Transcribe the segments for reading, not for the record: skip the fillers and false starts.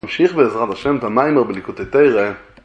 נמשיך בעזרת השם את המיימר בליקוטי תורה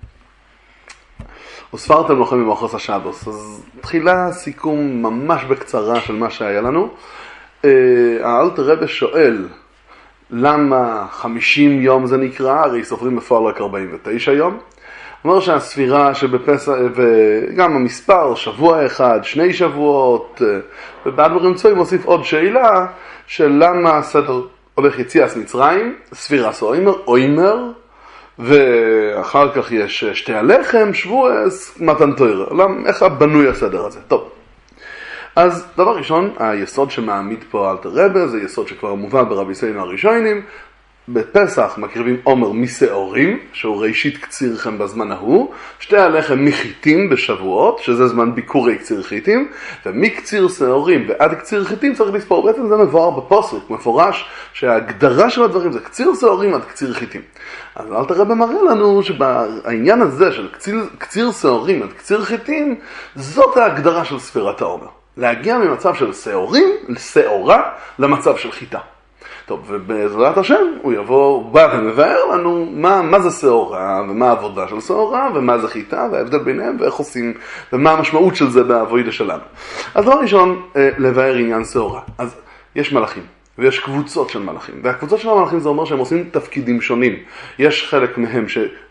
וספרתם לכם ממחוס השבוס. אז תחילה סיכום ממש בקצרה של מה שהיה לנו. האלטר רבי שואל למה 50 יום זה נקרא, הרי סופרים בפועל רק 49 יום. אומר שהספירה שבפסח וגם המספר שבוע אחד, 2 שבועות, ובעד ברמצוי מוסיף עוד שאלה של למה הסדר הולך יציאת מצרים, ספירס אוימר, ואחר כך יש שתי הלחם, שבועס, מתן תורה. איך בנוי הסדר הזה? טוב. אז דבר ראשון, היסוד שמעמיד פה אלתר רבי, זה יסוד שכבר מובא ברבי סיינו הראשונים. בפסח מקריבים עומר משעורים, שהוא ראשית קציר חם בזמן ההוא, שתי הלחם מחיתים בשבועות, שזה זמן ביקורי קציר חיתים, ומקציר שעורים ועד קציר חיתים צריך לספור. בעצם זה מבואר בפוסק, מפורש שההגדרה של הדברים זה קציר שעורים עד קציר חיתים. אז אלתר רבי מראה לנו שבעניין הזה של קציר שעורים עד קציר חיתים, זאת ההגדרה של ספירת העומר. להגיע ממצב של שעורים, שעורה, למצב של חיטה. טוב, ובעזרת השם הוא בא ומבאר לנו מה זה שעורה, ומה העבודה של שעורה, ומה זה חיטה, וההבדל ביניהם, ואיך עושים, ומה המשמעות של זה בעבודה שלנו. אז דבר ראשון, לבאר עניין שעורה. אז יש מלאכים, ויש קבוצות של מלאכים, והקבוצות של המלאכים זה אומר שהם עושים תפקידים שונים. יש חלק מהם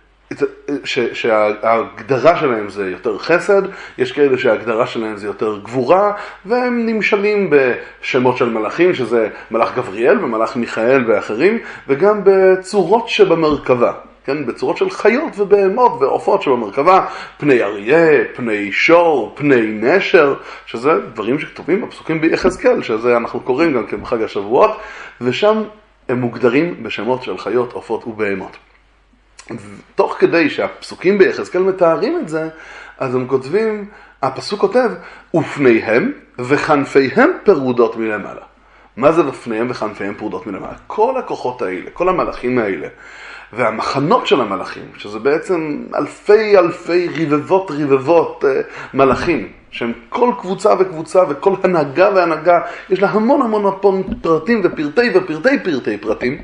שההגדרה שלהם זה יותר חסד, יש כאלה שההגדרה שלהם זה יותר גבורה, והם נמשלים בשמות של מלאכים, שזה מלאך גבריאל ומלאך מיכאל ואחרים, וגם בצורות שבמרכבה, כן? בצורות של חיות ובהמות ועופות שבמרכבה, פני אריה, פני שור, פני נשר, שזה דברים שכתובים בפסוקים ביחזקאל, שזה אנחנו קוראים גם כן בחג השבועות, ושם הם מוגדרים בשמות של חיות, עופות ובהמות. תוך כדי שהפסוקים ביחזקאל מתארים את זה, אז הם כותבים, הפסוק כותב, ופניהם וכנפיהם פרודות מלמעלה. מה זה ופניהם וכנפיהם פרודות מלמעלה? כל הכוחות האלה, כל המלאכים האלה, והמחנות של המלאכים, שזה בעצם אלפי רבבות מלאכים, שהם כל קבוצה וקבוצה וכל הנהגה והנהגה, יש לה המון פרטים ופרטי פרטים,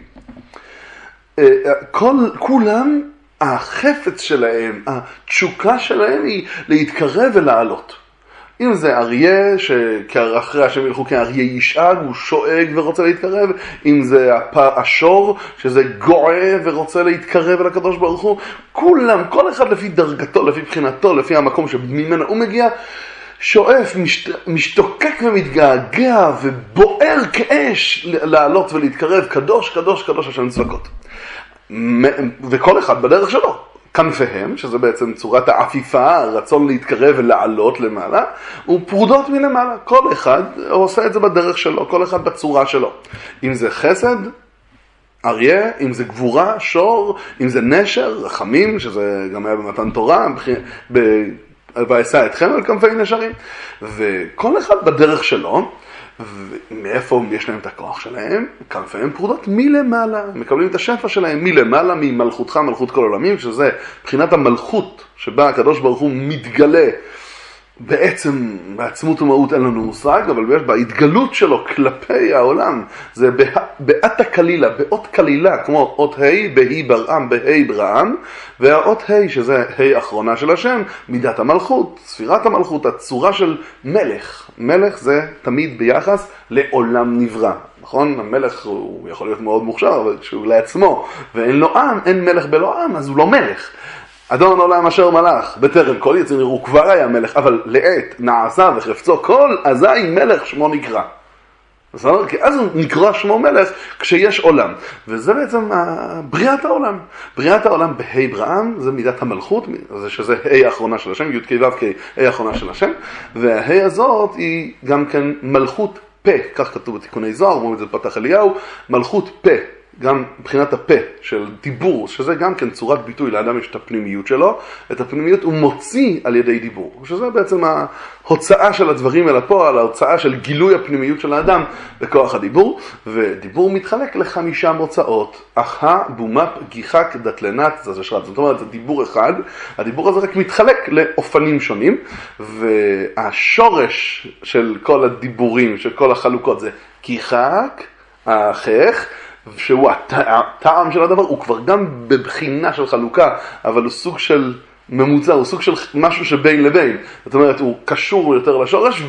כולם, החפץ שלהם, התשוקה שלהם היא להתקרב ולעלות. אם זה אריה, שאחרי השם ילכו כאריה ישאג, הוא שואג ורוצה להתקרב. אם זה השור, שזה גועה ורוצה להתקרב אל הקדוש ברוך הוא. כולם, כל אחד לפי דרגתו, לפי בחינתו, לפי המקום שממנו הוא מגיע, שואף, משתוקק ומתגעגע ובוער כאש לעלות ולהתקרב, קדוש השם צבקות. וכל אחד בדרך שלו. כנפיהם, שזה בעצם צורת העפיפה, הרצון להתקרב ולעלות למעלה, ופרודות מלמעלה. כל אחד עושה את זה בדרך שלו, כל אחד בצורה שלו. אם זה חסד, אריה, אם זה גבורה, שור, אם זה נשר, רחמים, שזה גם היה במתן תורה, ועשה אתכם על כנפי נשרים, וכל אחד בדרך שלו, ומאיפה יש להם את הכוח שלהם? כנפיהם פרודות מלמעלה, מקבלים את השפע שלהם מלמעלה, ממלכותך, מלכות כל עולמים, שזה בחינת המלכות שבה הקדוש ברוך הוא מתגלה, בעצם בעצמות ומהות אין לנו מושג, אבל בהתגלות שלו כלפי העולם, זה בעת הקלילה, באות קלילה, כמו אות ה' בהי ברעם, בהי ברעם, והאות ה' שזה ה' אחרונה של השם, מידת המלכות, ספירת המלכות, הצורה של מלך. מלך זה תמיד ביחס לעולם נברא. נכון? המלך הוא יכול להיות מאוד מוכשר, אבל כשהוא לעצמו ואין לו עם, אין מלך בלא עם, אז הוא לא מלך. אדון עולם אשר מלך, בטרם כל יציר הוא כבר היה מלך, אבל לעת נעשה וחפצו כל, אזי מלך שמו נקרא. בסדר? כי אז הוא נקרא שמו מלך כשיש עולם. וזה בעצם בריאת העולם. בריאת העולם בהי ברעם זה מידת המלכות, שזה ה' האחרונה של השם, י' כ' ו' כ' ה' האחרונה של השם, והה' הזאת היא גם כן מלכות פה, כך כתוב בתיקוני זוהר, אומרים את זה בפתח אליהו, מלכות פה. גם מבחינת הפה של דיבור, שזה גם כן צורת ביטוי, לאדם יש את הפנימיות שלו, את הפנימיות הוא מוציא על ידי דיבור, שזה בעצם ההוצאה של הדברים אל הפועל, ההוצאה של גילוי הפנימיות של האדם בכוח הדיבור, ודיבור מתחלק ל5 מוצאות, אחא, בומפ, גיחק, דתלנת, זזשרת, זאת אומרת, זה דיבור אחד, הדיבור הזה רק מתחלק לאופנים שונים, והשורש של כל הדיבורים, של כל החלוקות זה גיחק, החך, שהוא הטעם של הדבר, הוא כבר גם בבחינה של חלוקה, אבל הוא סוג של ממוצע, הוא סוג של משהו שבין לבין. זאת אומרת, הוא קשור יותר לשורש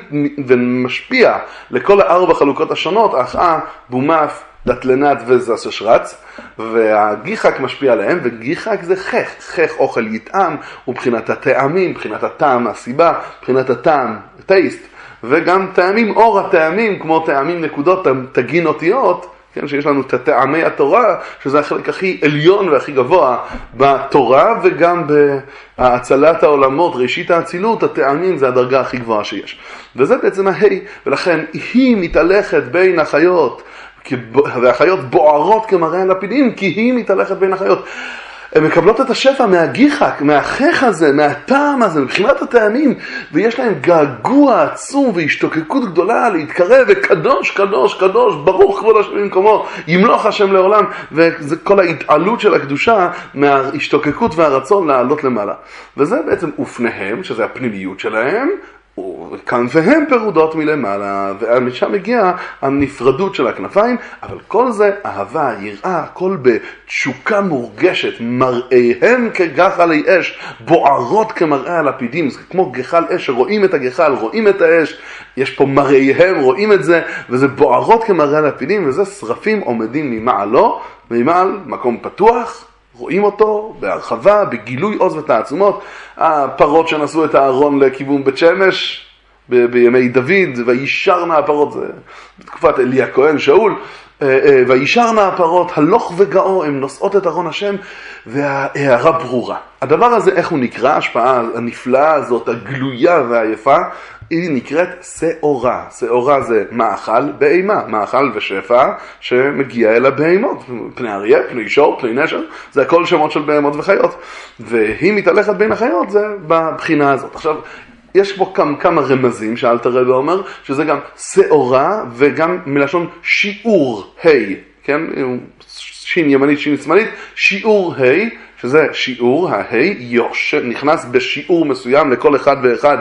ומשפיע לכל 4 חלוקות השונות, אחאה, בומף, דתלנת וזס שרץ, והגיחק משפיע עליהם, וגיחק זה חך אוכל יטעם, ובחינת הטעמים, בחינת הטעם, הסיבה, בחינת הטעם, טייסט, וגם טעמים, אור הטעמים, כמו טעמים נקודות, תגין אותיות, כן, שיש לנו את טעמי התורה, שזה החלק הכי עליון והכי גבוה בתורה, וגם בהצלת העולמות, ראשית האצילות, הטעמים זה הדרגה הכי גבוהה שיש. וזה בעצם ההי, ולכן היא מתהלכת בין החיות, והחיות בוערות כמראה הלפידים, כי היא מתהלכת בין החיות. הן מקבלות את השפע מהגיחק, מהחך הזה, מהטעם הזה, מבחינת הטעמים, ויש להם געגוע עצום והשתוקקות גדולה להתקרב, וקדוש, קדוש, קדוש, ברוך כבוד השם במקומו, ימלוך השם לעולם, וזה כל ההתעלות של הקדושה מההשתוקקות והרצון לעלות למעלה. וזה בעצם אופניהם, שזה הפנימיות שלהם, וכנפיהם פירודות מלמעלה, ומשם מגיעה הנפרדות של הכנפיים, אבל כל זה אהבה, יראה, הכל בתשוקה מורגשת, מראיהם כגחלי אש, בוערות כמראה הלפידים, זה כמו גחל אש, רואים את הגחל, רואים את האש, יש פה מראיהם, רואים את זה, וזה בוערות כמראה הלפידים, וזה שרפים עומדים ממעלו, ממעל מקום פתוח, רואים אותו בהרחבה, בגילוי עוז ותעצומות. הפרות שנשאו את הארון לכיוון בית שמש, בימי דוד, וישרנה הפרות, זה בתקופת אלי הכהן, שאול, וישרנה הפרות, הלוך וגאו, הם נושאות את ארון השם, וההערה ברורה. הדבר הזה, איך הוא נקרא? ההשפעה הנפלאה הזאת, הגלויה והיפה, היא נקראת שעורה. שעורה זה מאכל בהימה, מאכל ושפע שמגיע אל הבהימות. פני אריה, פני שור, פני נשר, זה הכל שמות של בהמות וחיות. והיא מתהלכת בין החיות, זה בבחינה הזאת. עכשיו, יש פה כמה רמזים שאלתר רבי אומר, שזה גם שעורה וגם מלשון שיעור ה', כן? שין ימנית, שין שמאלית, שיעור ה', שזה שיעור, נכנס בשיעור מסוים לכל אחד ואחד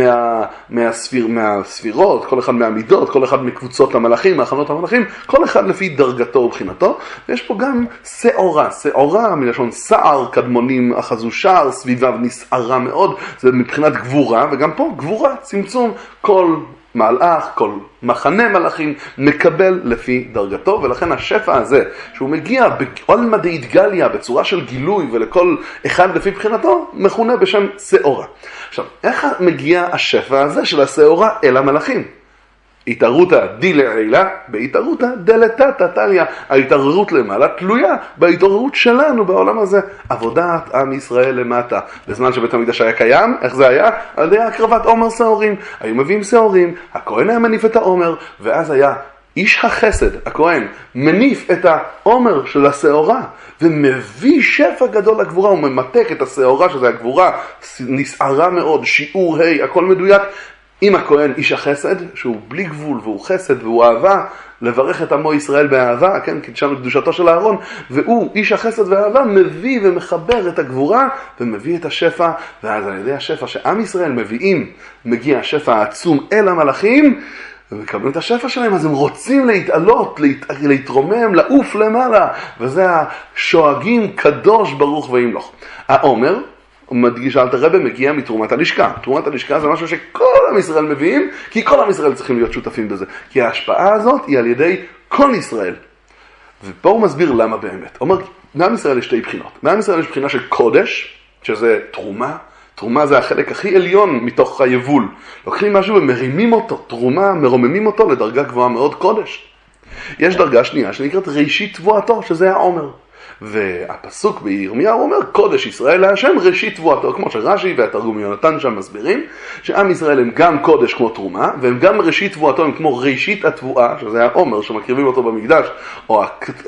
מהספירות, כל אחד מהמידות, כל אחד מקבוצות המלאכים, מהכנות המלאכים, כל אחד לפי דרגתו ובחינתו. ויש פה גם שעורה, שעורה מלשון שער, קדמונים אחזו שער, סביביו נסערה מאוד, זה מבחינת גבורה, וגם פה גבורה, צמצום, כל מלאך, כל מחנה מלאכים מקבל לפי דרגתו, ולכן השפע הזה, שהוא מגיע בעולמא דאיתגליא, בצורה של גילוי ולכל אחד לפי בחינתו, מכונה בשם שעורה. עכשיו, איך מגיע השפע הזה של השעורה אל המלאכים? התערותא דילעילה, בהתערותא דלתתא תליא. ההתעררות למעלה תלויה בהתעוררות שלנו בעולם הזה. עבודת עם ישראל למטה. בזמן שבית המקדש היה קיים, איך זה היה? על ידי הקרבת עומר שעורים. היו מביאים שעורים, הכהן היה מניף את העומר, ואז היה איש החסד, הכהן, מניף את העומר של השעורה, ומביא שפע גדול לגבורה, הוא ממתק את השעורה, שזה הגבורה, נסערה מאוד, שיעור ה', הכל מדויק, עם הכהן איש החסד, שהוא בלי גבול והוא חסד והוא אהבה, לברך את עמו ישראל באהבה, כן, קידשנו קדושתו של אהרון, והוא איש החסד והאהבה מביא ומחבר את הגבורה ומביא את השפע, ואז על ידי השפע שעם ישראל מביאים, מגיע השפע העצום אל המלאכים, ומקבלים את השפע שלהם, אז הם רוצים להתעלות, להתרומם, לעוף למעלה, וזה השואגים קדוש ברוך וימלוך. העומר, הוא מדגיש אלתר רבי, מגיע מתרומת הלשכה. תרומת הלשכה זה משהו שכל עם ישראל מביאים, כי כל עם ישראל צריכים להיות שותפים בזה. כי ההשפעה הזאת היא על ידי כל ישראל. ופה הוא מסביר למה באמת. הוא אומר, מעם ישראל יש שתי בחינות. מעם ישראל יש בחינה של קודש, שזה תרומה. תרומה זה החלק הכי עליון מתוך היבול. לוקחים משהו ומרימים אותו, תרומה, מרוממים אותו לדרגה גבוהה מאוד, קודש. יש דרגה שנייה שנקראת ראשית תבואתו, שזה העומר. והפסוק בירמיהו אומר, קודש ישראל להשם ראשית תבואתו, כמו שרש"י והתרגום יונתן שם מסבירים, שעם ישראל הם גם קודש כמו תרומה, והם גם ראשית תבואתו, הם כמו ראשית התבואה, שזה העומר שמקריבים אותו במקדש, או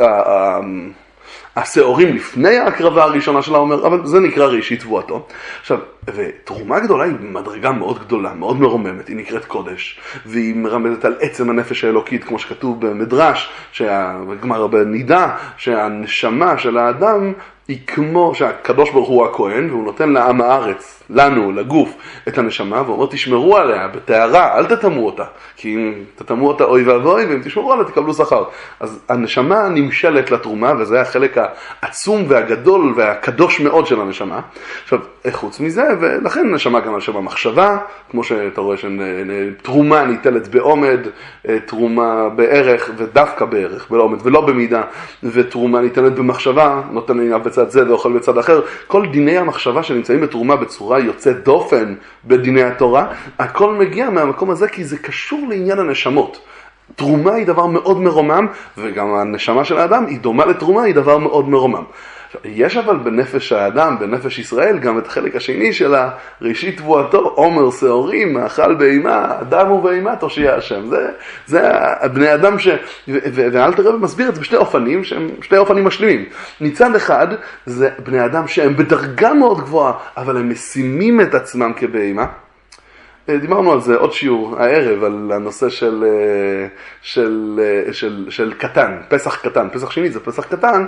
השעורים לפני ההקרבה הראשונה של העומר, אבל זה נקרא ראשית תבואתו. עכשיו, ותרומה גדולה היא מדרגה מאוד גדולה, מאוד מרוממת, היא נקראת קודש, והיא מרמזת על עצם הנפש האלוקית, כמו שכתוב במדרש, בגמרא בנידה, שהנשמה של האדם היא כמו שהקדוש ברוך הוא הכהן, והוא נותן לעם הארץ, לנו, לגוף, את הנשמה, ואומר תשמרו עליה בטהרה, אל תטמאו אותה, כי אם תטמאו אותה אוי ואבוי, ואם תשמרו עליה תקבלו שכר. אז הנשמה נמשלת לתרומה, וזה החלק העצום והגדול והקדוש מאוד של הנשמה. עכשיו, חוץ מזה, ולכן נשמה גם על שם המחשבה, כמו שאתה רואה שתרומה ניטלת בעומד, תרומה בערך ודווקא בערך, בעומד ולא במידה, ותרומה ניתנת במחשבה, נותן עיניו בצד זה ואוכל בצד אחר. כל דיני המחשבה שנמצאים בתרומה בצורה יוצאת דופן בדיני התורה, הכל מגיע מהמקום הזה כי זה קשור לעניין הנשמות. תרומה היא דבר מאוד מרומם, וגם הנשמה של האדם היא דומה לתרומה, היא דבר מאוד מרומם. יש אבל בנפש האדם, בנפש ישראל, גם את החלק השני של ראשית תבואתו, עומר שעורים, מאכל בהמה, אדם ובהמה תושיע השם. זה בני אדם ואל תראה ומסביר את זה בשני אופנים, שהם שני אופנים משלימים. מצד אחד, זה בני אדם שהם בדרגה מאוד גבוהה, אבל הם משימים את עצמם כבהמה. דיברנו על זה עוד שיעור הערב, על הנושא של קטן, פסח קטן, פסח שני זה פסח קטן,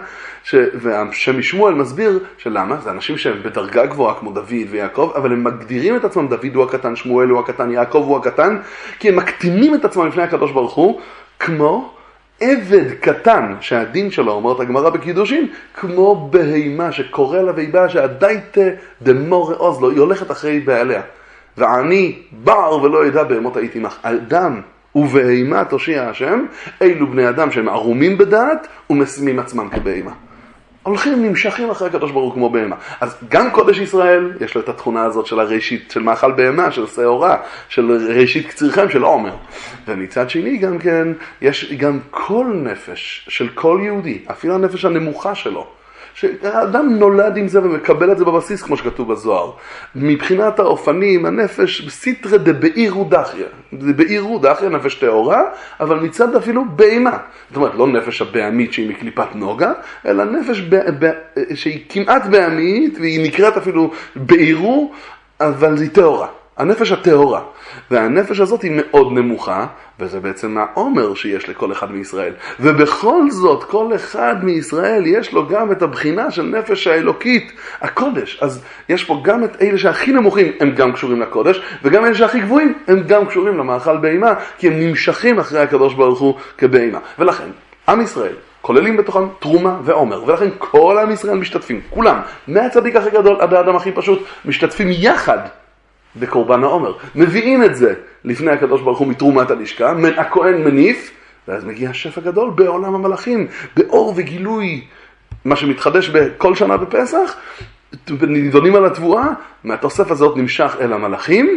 שמשמואל מסביר שלמה, זה אנשים שהם בדרגה גבוהה כמו דוד ויעקב, אבל הם מגדירים את עצמם, דוד הוא הקטן, שמואל הוא הקטן, יעקב הוא הקטן, כי הם מקטינים את עצמם לפני הקדוש ברוך הוא, כמו עבד קטן, שהדין שלו, אומרת הגמרא בקידושין, כמו בהימה שקורא לה והיבה שהדייתה דמור עוז לו, היא הולכת אחרי בעליה. ועני בער ולא ידע בהמות הייתי מח. אדם ובהימה תושיע השם, אילו בני אדם שהם ערומים בדעת ומשימים עצמם כבהימה. הולכים נמשכים אחרי הקדוש ברוך הוא כמו בהמה. אז גם קודש ישראל יש לו את התכונה הזאת של הראשית, של מאכל בהמה, של שעורה, של ראשית קצירכם, של עומר. ומצד שני גם כן, יש גם כל נפש של כל יהודי, אפילו הנפש הנמוכה שלו, שהאדם נולד עם זה ומקבל את זה בבסיס, כמו שכתוב בזוהר. מבחינת האופנים, הנפש בסתרא דבעירו דחיה. בעירו דחיה, נפש טהורה, אבל מצד אפילו בהמה. זאת אומרת, לא נפש הבהמית שהיא מקליפת נוגה, אלא נפש שהיא כמעט בהמית, והיא נקראת אפילו בעירו, אבל היא טהורה. הנפש הטהורה. והנפש הזאת היא מאוד נמוכה, וזה בעצם העומר שיש לכל אחד מישראל. ובכל זאת, כל אחד מישראל יש לו גם את הבחינה של נפש האלוקית, הקודש. אז יש פה גם את אלה שהכי נמוכים, הם גם קשורים לקודש, וגם אלה שהכי גבוהים, הם גם קשורים למאכל בהמה, כי הם נמשכים אחרי הקדוש ברוך הוא כבהמה. ולכן, עם ישראל, כוללים בתוכם תרומה ועומר, ולכן כל עם ישראל משתתפים, כולם, מהצדיק הכי גדול עד האדם הכי פשוט, משתתפים יחד בקורבן העומר. מביאים את זה לפני הקדוש ברוך הוא מתרומת הלשכה, הכהן מניף, ואז מגיע השפע גדול בעולם המלאכים, באור וגילוי, מה שמתחדש בכל שנה בפסח, נידונים על התבואה, מהתוסף הזאת נמשך אל המלאכים,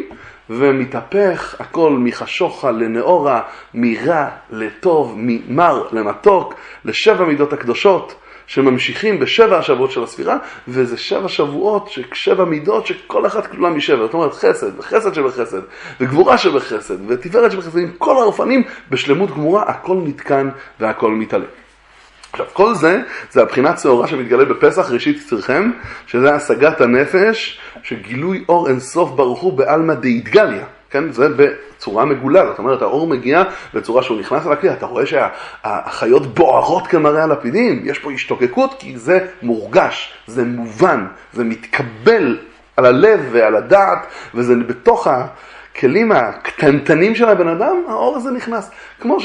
ומתהפך הכל מחשוכה לנאורה, מרע לטוב, ממר למתוק, לשבע מידות הקדושות, שממשיכים בשבע השבועות של הספירה, וזה שבע שבועות, שבע מידות שכל אחת כלולה משבע. זאת אומרת חסד, וחסד שבחסד, וגבורה שבחסד, ותפארת שבחסד, עם כל האופנים בשלמות גמורה, הכל נתקן והכל מתעלה. עכשיו, כל זה, זה הבחינת שעורה שמתגלה בפסח ראשית קצירכם, שזה השגת הנפש, שגילוי אור אינסוף ברוך הוא בעלמא דאיתגליה. כן? זה בצורה מגולה, זאת אומרת, האור מגיע בצורה שהוא נכנס לכלי, אתה רואה שהחיות בוערות כמראה הלפידים, יש פה השתוקקות, כי זה מורגש, זה מובן, זה מתקבל על הלב ועל הדעת, וזה בתוך הכלים הקטנטנים של הבן אדם, האור הזה נכנס. כמו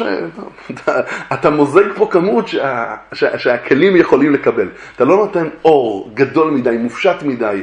שאתה מוזג פה כמות שהכלים יכולים לקבל. אתה לא נותן אור גדול מדי, מופשט מדי,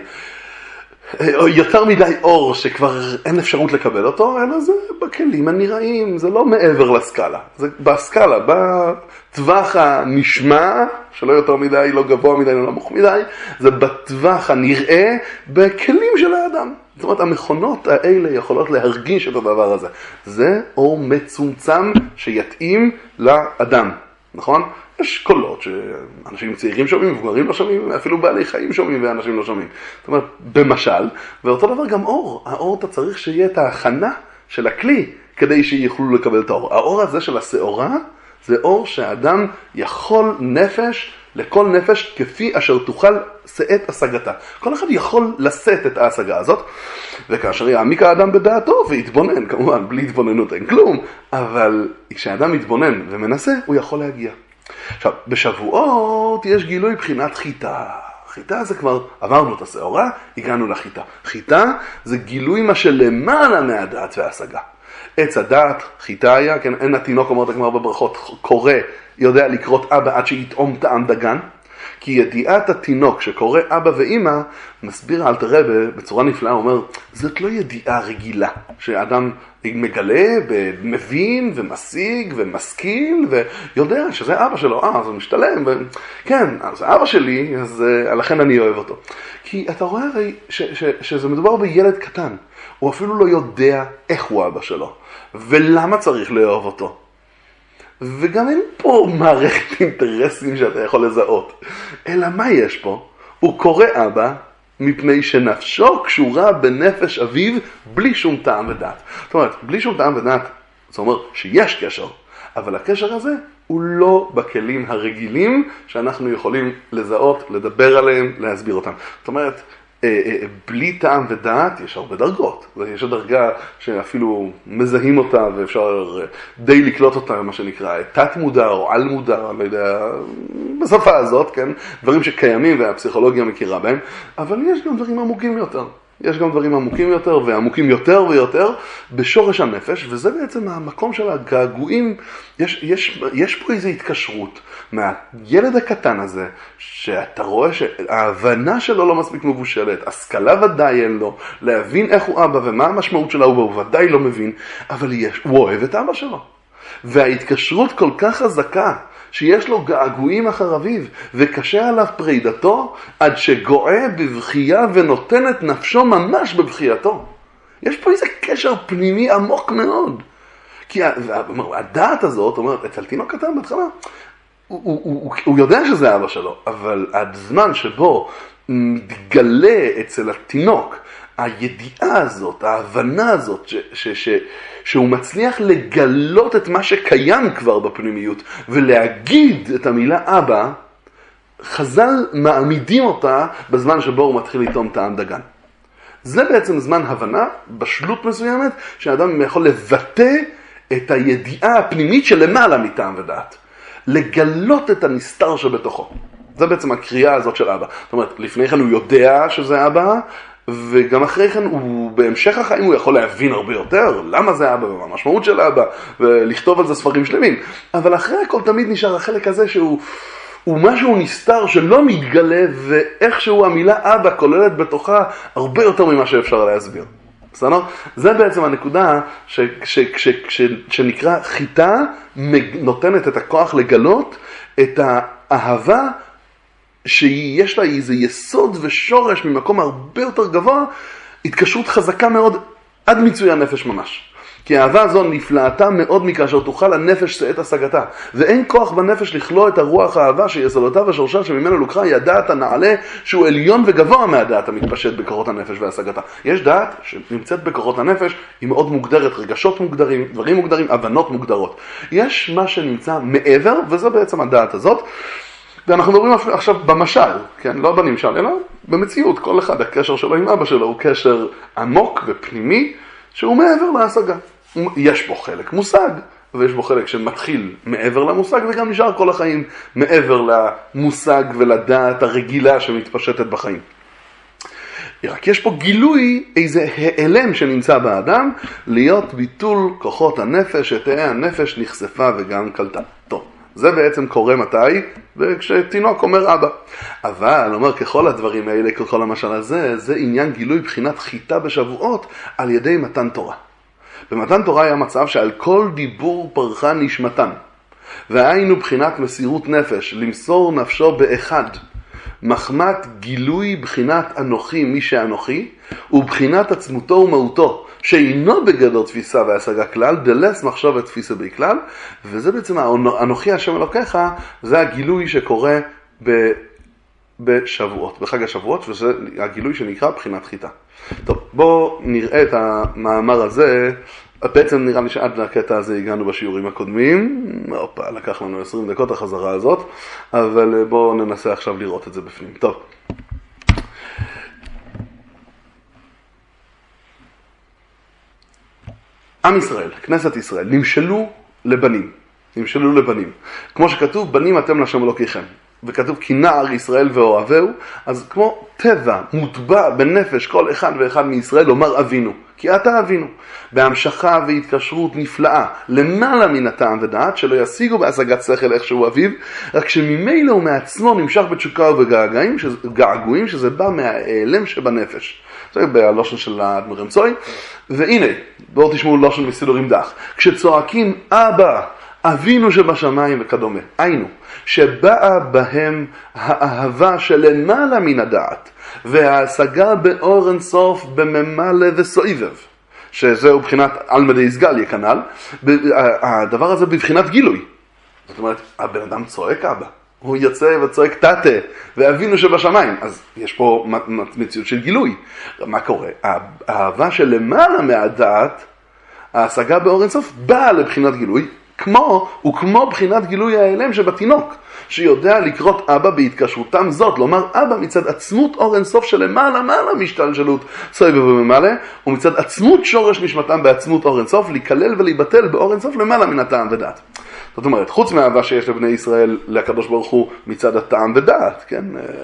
או יותר מדי אור שכבר אין אפשרות לקבל אותו, אלא זה בכלים הנראים, זה לא מעבר לסקאלה. זה בסקאלה, בטווח הנשמע, שלא יותר מדי, לא גבוה מדי, לא נמוך מדי, זה בטווח הנראה בכלים של האדם. זאת אומרת, המכונות האלה יכולות להרגיש את הדבר הזה. זה אור מצומצם שיתאים לאדם, נכון? יש קולות שאנשים צעירים שומעים, מבוגרים לא שומעים, אפילו בעלי חיים שומעים ואנשים לא שומעים. זאת אומרת, במשל, ואותו דבר גם אור. האור אתה צריך שיהיה את ההכנה של הכלי כדי שיוכלו לקבל את האור. האור הזה של השעורה זה אור שהאדם יכול נפש לכל נפש כפי אשר תוכל שאת השגתה. כל אחד יכול לשאת את ההשגה הזאת, וכאשר יעמיק האדם בדעתו ויתבונן, כמובן בלי התבוננות אין כלום, אבל כשאדם מתבונן ומנסה, הוא יכול להגיע. עכשיו, בשבועות יש גילוי בחינת חיטה. חיטה זה כבר, עברנו את השעורה, הגענו לחיטה. חיטה זה גילוי מה שלמעלה מהדעת וההשגה. עץ הדעת, חיטה היה, כן, אין התינוק אומרת כבר בברכות, קורא, יודע לקרות אבא עד שיטעום טעם דגן. כי ידיעת התינוק שקורא אבא ואמא, מסביר אלתר רבי בצורה נפלאה, הוא אומר, זאת לא ידיעה רגילה, שאדם מגלה ומבין ומשיג ומשכיל ויודע שזה אבא שלו, אז הוא משתלם, כן, זה אבא שלי, אז לכן אני אוהב אותו. כי אתה רואה הרי שזה מדובר בילד קטן, הוא אפילו לא יודע איך הוא אבא שלו, ולמה צריך לאהוב אותו. וגם אין פה מערכת אינטרסים שאתה יכול לזהות. אלא מה יש פה? הוא קורא אבא מפני שנפשו קשורה בנפש אביו בלי שום טעם ודעת. זאת אומרת, בלי שום טעם ודעת, זאת אומרת שיש קשר, אבל הקשר הזה הוא לא בכלים הרגילים שאנחנו יכולים לזהות, לדבר עליהם, להסביר אותם. זאת אומרת, בלי טעם ודעת יש הרבה דרגות. יש דרגה שאפילו מזהים אותה ואפשר די לקלוט אותה, מה שנקרא, תת מודע או על מודע, לא יודע, בשפה הזאת, כן? דברים שקיימים והפסיכולוגיה מכירה בהם, אבל יש גם דברים עמוקים יותר. יש גם דברים עמוקים יותר ועמוקים יותר ויותר בשורש הנפש, וזה בעצם המקום של הגעגועים. יש פה איזו התקשרות מהילד הקטן הזה, שאתה רואה שההבנה שלו לא מספיק מבושלת, השכלה ודאי אין לו, להבין איך הוא אבא ומה המשמעות שלו, הוא ודאי לא מבין, אבל הוא אוהב את אבא שלו. וההתקשרות כל כך חזקה, שיש לו געגועים אחר אביו, וקשה עליו פרידתו, עד שגועה בבחייה ונותן את נפשו ממש בבחייתו. יש פה איזה קשר פנימי עמוק מאוד. כי הדעת הזאת, אומרת, אצל תינוק קטן בהתחלה, הוא יודע שזה אבא שלו, אבל הזמן שבו מתגלה אצל התינוק, הידיעה הזאת, ההבנה הזאת, שהוא מצליח לגלות את מה שקיים כבר בפנימיות, ולהגיד את המילה אבא, חז"ל מעמידים אותה בזמן שבו הוא מתחיל לטעום טעם דגן. זה בעצם זמן הבנה, בשלות מסוימת, שהאדם יכול לבטא את הידיעה הפנימית שלמעלה מטעם ודעת. לגלות את הנסתר שבתוכו. זה בעצם הקריאה הזאת של אבא. זאת אומרת, לפני כן הוא יודע שזה אבא, וגם אחרי כן הוא בהמשך החיים הוא יכול להבין הרבה יותר למה זה אבא ומה המשמעות של אבא, ולכתוב על זה ספרים שלמים. אבל אחרי הכל תמיד נשאר החלק הזה שהוא משהו נסתר שלא מתגלה, ואיכשהו המילה אבא כוללת בתוכה הרבה יותר ממה שאפשר להסביר. בסדר? זה בעצם הנקודה שנקרא חיטה, נותנת את הכוח לגלות את האהבה שיש לה איזה יסוד ושורש ממקום הרבה יותר גבוה, התקשרות חזקה מאוד עד מיצוי הנפש ממש. כי האהבה הזו נפלאתה מאוד מכאשר תוכל הנפש שאת השגתה. ואין כוח בנפש לכלוא את הרוח האהבה שיסודתה ושורשה שממנו לוקחה היא הדעת הנעלה שהוא עליון וגבוה מהדעת המתפשט בקורות הנפש והשגתה. יש דעת שנמצאת בקורות הנפש, היא מאוד מוגדרת, רגשות מוגדרים, דברים מוגדרים, הבנות מוגדרות. יש מה שנמצא מעבר, וזה בעצם הדעת הזאת. ואנחנו מדברים עכשיו במשל, כן? לא בנמשל, אלא במציאות. כל אחד, הקשר שלו עם אבא שלו הוא קשר עמוק ופנימי, שהוא מעבר להשגה. יש בו חלק מושג, ויש בו חלק שמתחיל מעבר למושג, וגם נשאר כל החיים מעבר למושג ולדעת הרגילה שמתפשטת בחיים. רק יש פה גילוי איזה העלם שנמצא באדם, להיות ביטול כוחות הנפש, שתהי הנפש נחשפה וגם קלטה. טוב. זה בעצם קורה מתי? וכשתינוק אומר אבא. אבל, אומר, ככל הדברים האלה, ככל המשל הזה, זה עניין גילוי בחינת חיטה בשבועות על ידי מתן תורה. במתן תורה היה מצב שעל כל דיבור פרחה נשמתן. והיינו בחינת מסירות נפש, למסור נפשו באחד. מחמת גילוי בחינת אנוכי מי שאנוכי, ובחינת עצמותו ומהותו, שאינו בגדר תפיסה והשגה כלל, דלס מחשב ותפיסה בכלל, וזה בעצם אנוכי השם אלוקיך, זה הגילוי שקורה בשבועות, בחג השבועות, וזה הגילוי שנקרא בחינת חיטה. טוב, בואו נראה את המאמר הזה. בעצם נראה לי שעד לקטע הזה הגענו בשיעורים הקודמים. לקח לנו 20 דקות החזרה הזאת, אבל בואו ננסה עכשיו לראות את זה בפנים. טוב. עם ישראל, כנסת ישראל, נמשלו לבנים. כמו שכתוב, בנים אתם להשם אלוקיכם. וכתוב כי נער ישראל ואוהבהו, אז כמו טבע מוטבע בנפש כל אחד ואחד מישראל לומר אבינו, כי אתה אבינו, בהמשכה והתקשרות נפלאה, למעלה מן הטעם ודעת, שלא ישיגו בהשגת שכל איך שהוא אביו, רק שממילא הוא מעצמו נמשך בתשוקה ובגעגועים, שזה בא מהאלם שבנפש. זה בלושן של האדמו"ר אמצוי, והנה, בואו תשמעו לושן מסידורים דח, כשצועקים אבא, אבינו שבשמיים וכדומה, היינו, שבאה בהם האהבה שלמעלה מן הדעת, וההשגה באור אינסוף בממלא וסויבב, שזהו בחינת אלמדי יסגליה כנ"ל, הדבר הזה בבחינת גילוי. זאת אומרת, הבן אדם צועק אבא, הוא יוצא וצועק תתה, ואבינו שבשמיים, אז יש פה מציאות של גילוי. מה קורה? האהבה שלמעלה מהדעת, ההשגה באור אינסוף באה לבחינת גילוי, כמו בחינת גילוי האלם שבתינוק, שיודע לקרות אבא בהתקשרותם זאת, לומר אבא מצד עצמות אור אינסוף שלמעלה משתלשלות סויבב וממלא, ומצד עצמות שורש נשמתם בעצמות אור אינסוף, להיכלל ולהיבטל באור אינסוף למעלה מן הטעם ודעת. זאת אומרת, חוץ מהאהבה שיש לבני ישראל לקדוש ברוך הוא מצד הטעם ודעת, כן?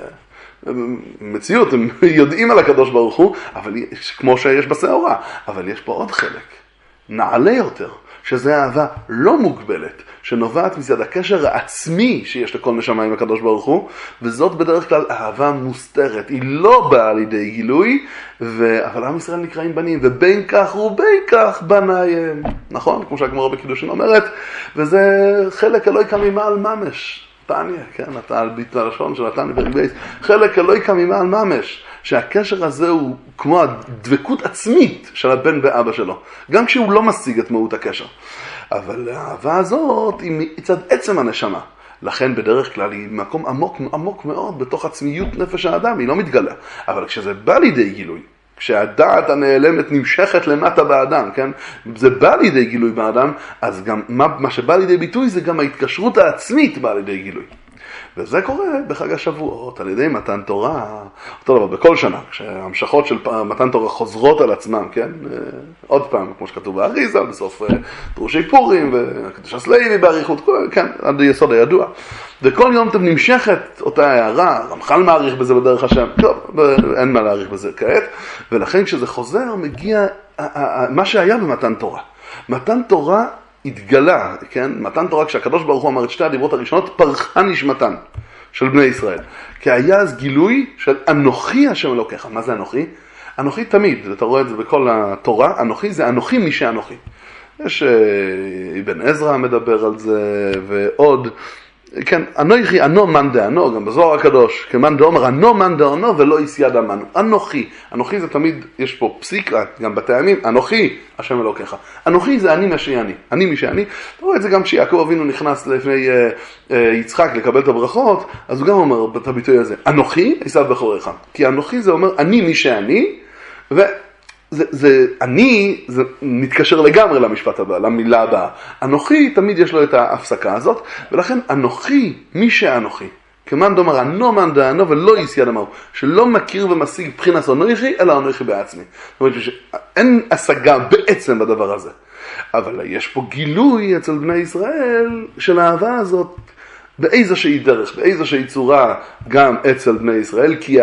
מציאות, הם יודעים על הקדוש ברוך הוא, אבל כמו שיש בסעורה, אבל יש פה עוד חלק, נעלה יותר, שזה אהבה לא מוגבלת, שנובעת מצד הקשר העצמי שיש לכל נשמה עם הקדוש ברוך הוא, וזאת בדרך כלל אהבה מוסתרת, היא לא באה לידי גילוי, אבל עם ישראל נקראים בנים, ובין כך ובין כך בניהם, נכון? כמו שהגמרא בקידושין אומרת, וזה חלק אלוהיקה ממעל ממש, תניא, כן, אתה על ביטל הלשון של התניא ברבי, חלק אלוהיקה ממעל ממש, שהקשר הזה הוא כמו הדבקות עצמית של הבן באבא שלו, גם כשהוא לא משיג את מהות הקשר. אבל האהבה הזאת היא מצד עצם הנשמה. לכן בדרך כלל היא מקום עמוק מאוד בתוך עצמיות נפש האדם, היא לא מתגלה. אבל כשזה בא לידי גילוי, כשהדעת הנעלמת נמשכת למטה באדם, כן? זה בא לידי גילוי באדם, אז גם מה שבא לידי ביטוי זה גם ההתקשרות העצמית באה לידי גילוי. וזה קורה בחג השבועות, על ידי מתן תורה, אותו דבר בכל שנה, כשהמשכות של מתן תורה חוזרות על עצמם, כן? עוד פעם, כמו שכתוב באריזה, בסוף דרושי פורים, וקדושת לוי באריכות, כן, עד יסוד הידוע. וכל יום טוב נמשכת אותה הערה, רמח"ל מעריך בזה בדרך השם, טוב, אין מה להעריך בזה כעת, ולכן כשזה חוזר מגיע מה שהיה במתן תורה. מתן תורה התגלה, כן? מתן תורה, כשהקדוש ברוך הוא אמר את שתי הדיברות הראשונות, פרחה נשמתן של בני ישראל. כי היה אז גילוי של אנוכי השם אלוקיך. מה זה אנוכי? אנוכי תמיד, אתה רואה את זה בכל התורה, אנוכי זה אנוכי מי שאנוכי. יש אבן עזרא מדבר על זה, ועוד, כן, אנוכי, אנו מן דאנו, גם בזוהר הקדוש, כמאן דאמר, אנו מן דאנו ולא יסייד אמנו. אנוכי, אנוכי זה תמיד, יש פה פסיקה, גם בטעמים, אנוכי, השם אלוקיך. אנוכי זה אני מי שאני. אתה רואה את זה גם כשיעקב אבינו נכנס לפני יצחק לקבל את הברכות, אז הוא גם אומר את הביטוי הזה, אנוכי, עשיו בכורך. כי אנוכי זה אומר, אני מי שאני, אני, זה מתקשר לגמרי למשפט הבא, למילה הבאה. אנוכי, תמיד יש לו את ההפסקה הזאת, ולכן אנוכי, מי שאנוכי. כמאן דאמר, אנו מן דאנו ולא יסייד אמרו, שלא מכיר ומשיג בחינת אנוכי, אלא אנוכי בעצמי. זאת אומרת שאין השגה בעצם בדבר הזה. אבל יש פה גילוי אצל בני ישראל של האהבה הזאת, באיזושהי דרך, באיזושהי צורה, גם אצל בני ישראל, כי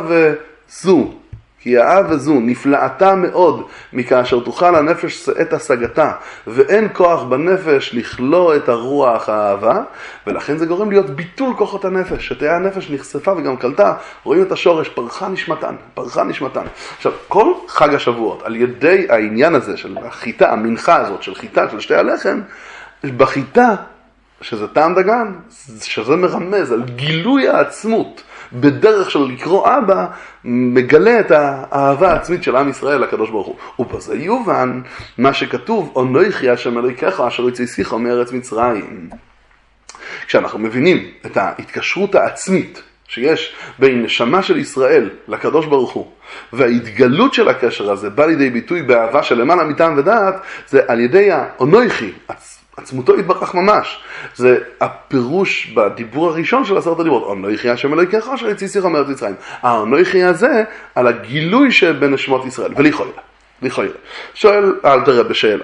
האהבה זו נפלאתה מאוד מכאשר תוכל הנפש את השגתה, ואין כוח בנפש לכלוא את הרוח האהבה, ולכן זה גורם להיות ביטול כוחות הנפש, שתהיה הנפש נחשפה וגם קלטה, רואים את השורש, פרחה נשמתן. עכשיו, כל חג השבועות, על ידי העניין הזה של החיטה, המנחה הזאת של חיטה, של שתי הלחם, בחיטה, שזה טעם דגן, שזה מרמז על גילוי העצמות, בדרך של לקרוא אבא, מגלה את האהבה העצמית של עם ישראל לקדוש ברוך הוא. ובזה יובן מה שכתוב, אנוכי השם אלוקיך אשר הוציאך מארץ מצרים. כשאנחנו מבינים את ההתקשרות העצמית שיש בין נשמה של ישראל לקדוש ברוך הוא, וההתגלות של הקשר הזה בא לידי ביטוי באהבה של למעלה מטעם ודעת, זה על ידי האנוכי, עצמותו יתברך ממש. זה הפירוש בדיבור הראשון של 10 הדיברות. אנוכי השם אלוקיך אשר הוציאך מארץ מצרים. האנוכי הזה על הגילוי שבין נשמות ישראל. ולכאורה. שואל אלתר רבי בשאלה.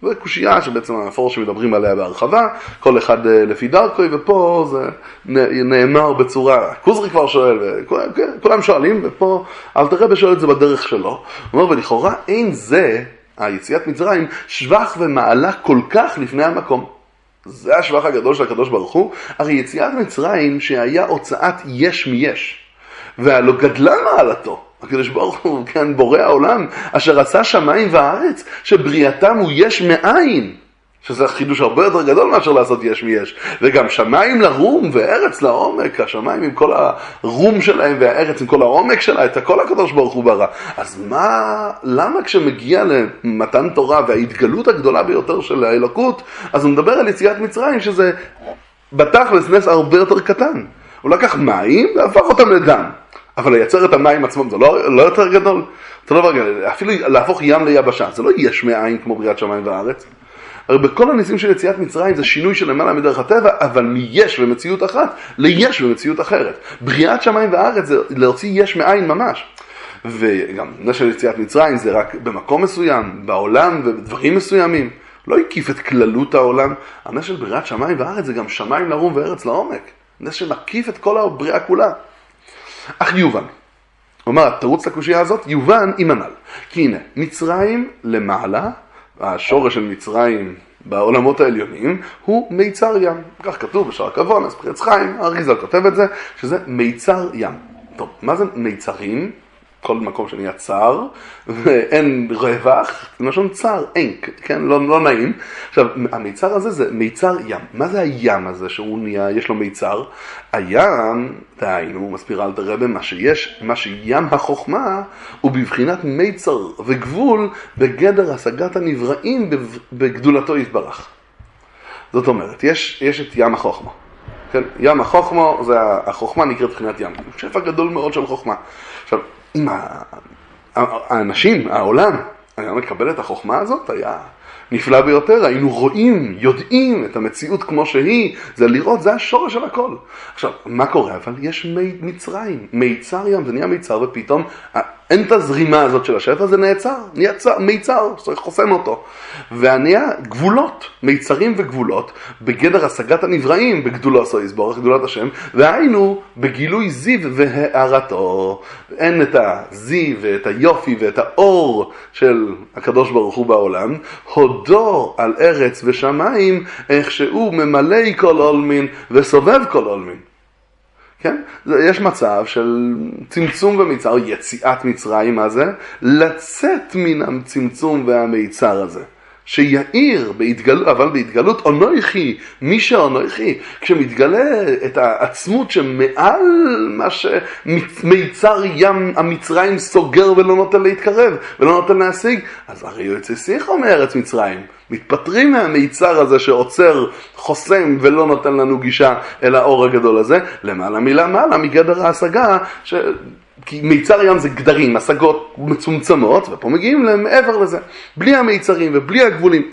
זו קושייה שבעצם המפורשים מדברים עליה בהרחבה, כל אחד לפי דרכו, ופה זה נאמר בצורה, כוזרי כבר שואל, וכולם שואלים, ופה אלתר רבי שואל את זה בדרך שלו. הוא אומר, ולכאורה אין זה, היציאת מצרים, שבח ומעלה כל כך לפני המקום. זה השבח הגדול של הקדוש ברוך הוא. הרי יציאת מצרים שהיה הוצאת יש מיש, והלא גדלה מעלתו. הקדוש ברוך הוא כאן בורא העולם, אשר עשה שמיים וארץ, שבריאתם הוא יש מאין. שזה חידוש הרבה יותר גדול מאשר לעשות יש מיש. וגם שמיים לרום וארץ לעומק, השמיים עם כל הרום שלהם והארץ עם כל העומק שלה, את הכל הקדוש ברוך הוא ברא. אז למה כשמגיע למתן תורה וההתגלות הגדולה ביותר של האלוקות, אז הוא מדבר על יציאת מצרים שזה בתכלס נס הרבה יותר קטן. הוא לקח מים והפך אותם לדם. אבל לייצר את המים עצמם זה לא יותר גדול. זה לא גדול. אפילו להפוך ים ליבשה, זה לא יש מאין כמו בריאת שמיים וארץ. הרי בכל הניסים של יציאת מצרים זה שינוי של למעלה מדרך הטבע, אבל מיש ומציאות אחת ליש ומציאות אחרת. בריאת שמיים וארץ זה להוציא יש מאין ממש. וגם נס של יציאת מצרים זה רק במקום מסוים, בעולם ובדברים מסוימים. לא הקיף את כללות העולם. הנס של בריאת שמיים וארץ זה גם שמיים לרום וארץ לעומק. נס שמקיף את כל הבריאה כולה. אך יובן, הוא אומר, תרוץ לקושייה הזאת, יובן עם הנ"ל. כי הנה, מצרים למעלה, השורש של מצרים בעולמות העליונים, הוא מיצר ים. כך כתוב בשער כבון, אז פרץ חיים, האריז"ל כותב את זה, שזה מיצר ים. טוב, מה זה מיצרים? כל מקום שנהיה צר, ואין רווח, למשל צר, אין, כן, לא נעים. עכשיו, המיצר הזה זה מיצר ים. מה זה הים הזה שהוא נהיה, יש לו מיצר? הים, דהיינו, מסביר אלתר רבי, מה שים החוכמה, הוא בבחינת מיצר וגבול, בגדר השגת הנבראים בגדולתו יתברך. זאת אומרת, יש את ים החוכמה. כן, ים החוכמה, החוכמה נקראת בבחינת ים. שפע גדול מאוד של חוכמה. עכשיו, אם האנשים, העולם, היה מקבל את החוכמה הזאת, היה נפלא ביותר, היינו רואים, יודעים את המציאות כמו שהיא, זה לראות, זה השורש של הכל. עכשיו, מה קורה? אבל יש מצרים, מיצר ים, זה נהיה מיצר, ופתאום אין את הזרימה הזאת של השפע, זה נעצר, נהיה מיצר, צריך חוסם אותו. והנהיה גבולות, מיצרים וגבולות, בגדר השגת הנבראים, בגדולו עשו יסבורך, גדולת השם, והיינו בגילוי זיו והארתו. אין את הזיו ואת היופי ואת האור של הקדוש ברוך הוא בעולם, הודו על ארץ ושמיים, איך שהוא ממלא כל עולמין וסובב כל עולמין. כן? יש מצב של צמצום ומיצר, יציאת מצרים הזה, לצאת מן הצמצום והמיצר הזה. שיעיר בהתגלות, אבל בהתגלות אנוכי, מי שאנוכי, כשמתגלה את העצמות שמעל מה שמיצר ים המצרים סוגר ולא נותן להתקרב, ולא נותן להשיג, אז הרי יוצא שיחו מארץ מצרים. מתפטרים מהמיצר הזה שעוצר, חוסם ולא נותן לנו גישה אל האור הגדול הזה, למעלה מלמעלה מגדר ההשגה, כי מיצר ים זה גדרים, השגות מצומצמות, ופה מגיעים למעבר לזה, בלי המיצרים ובלי הגבולים.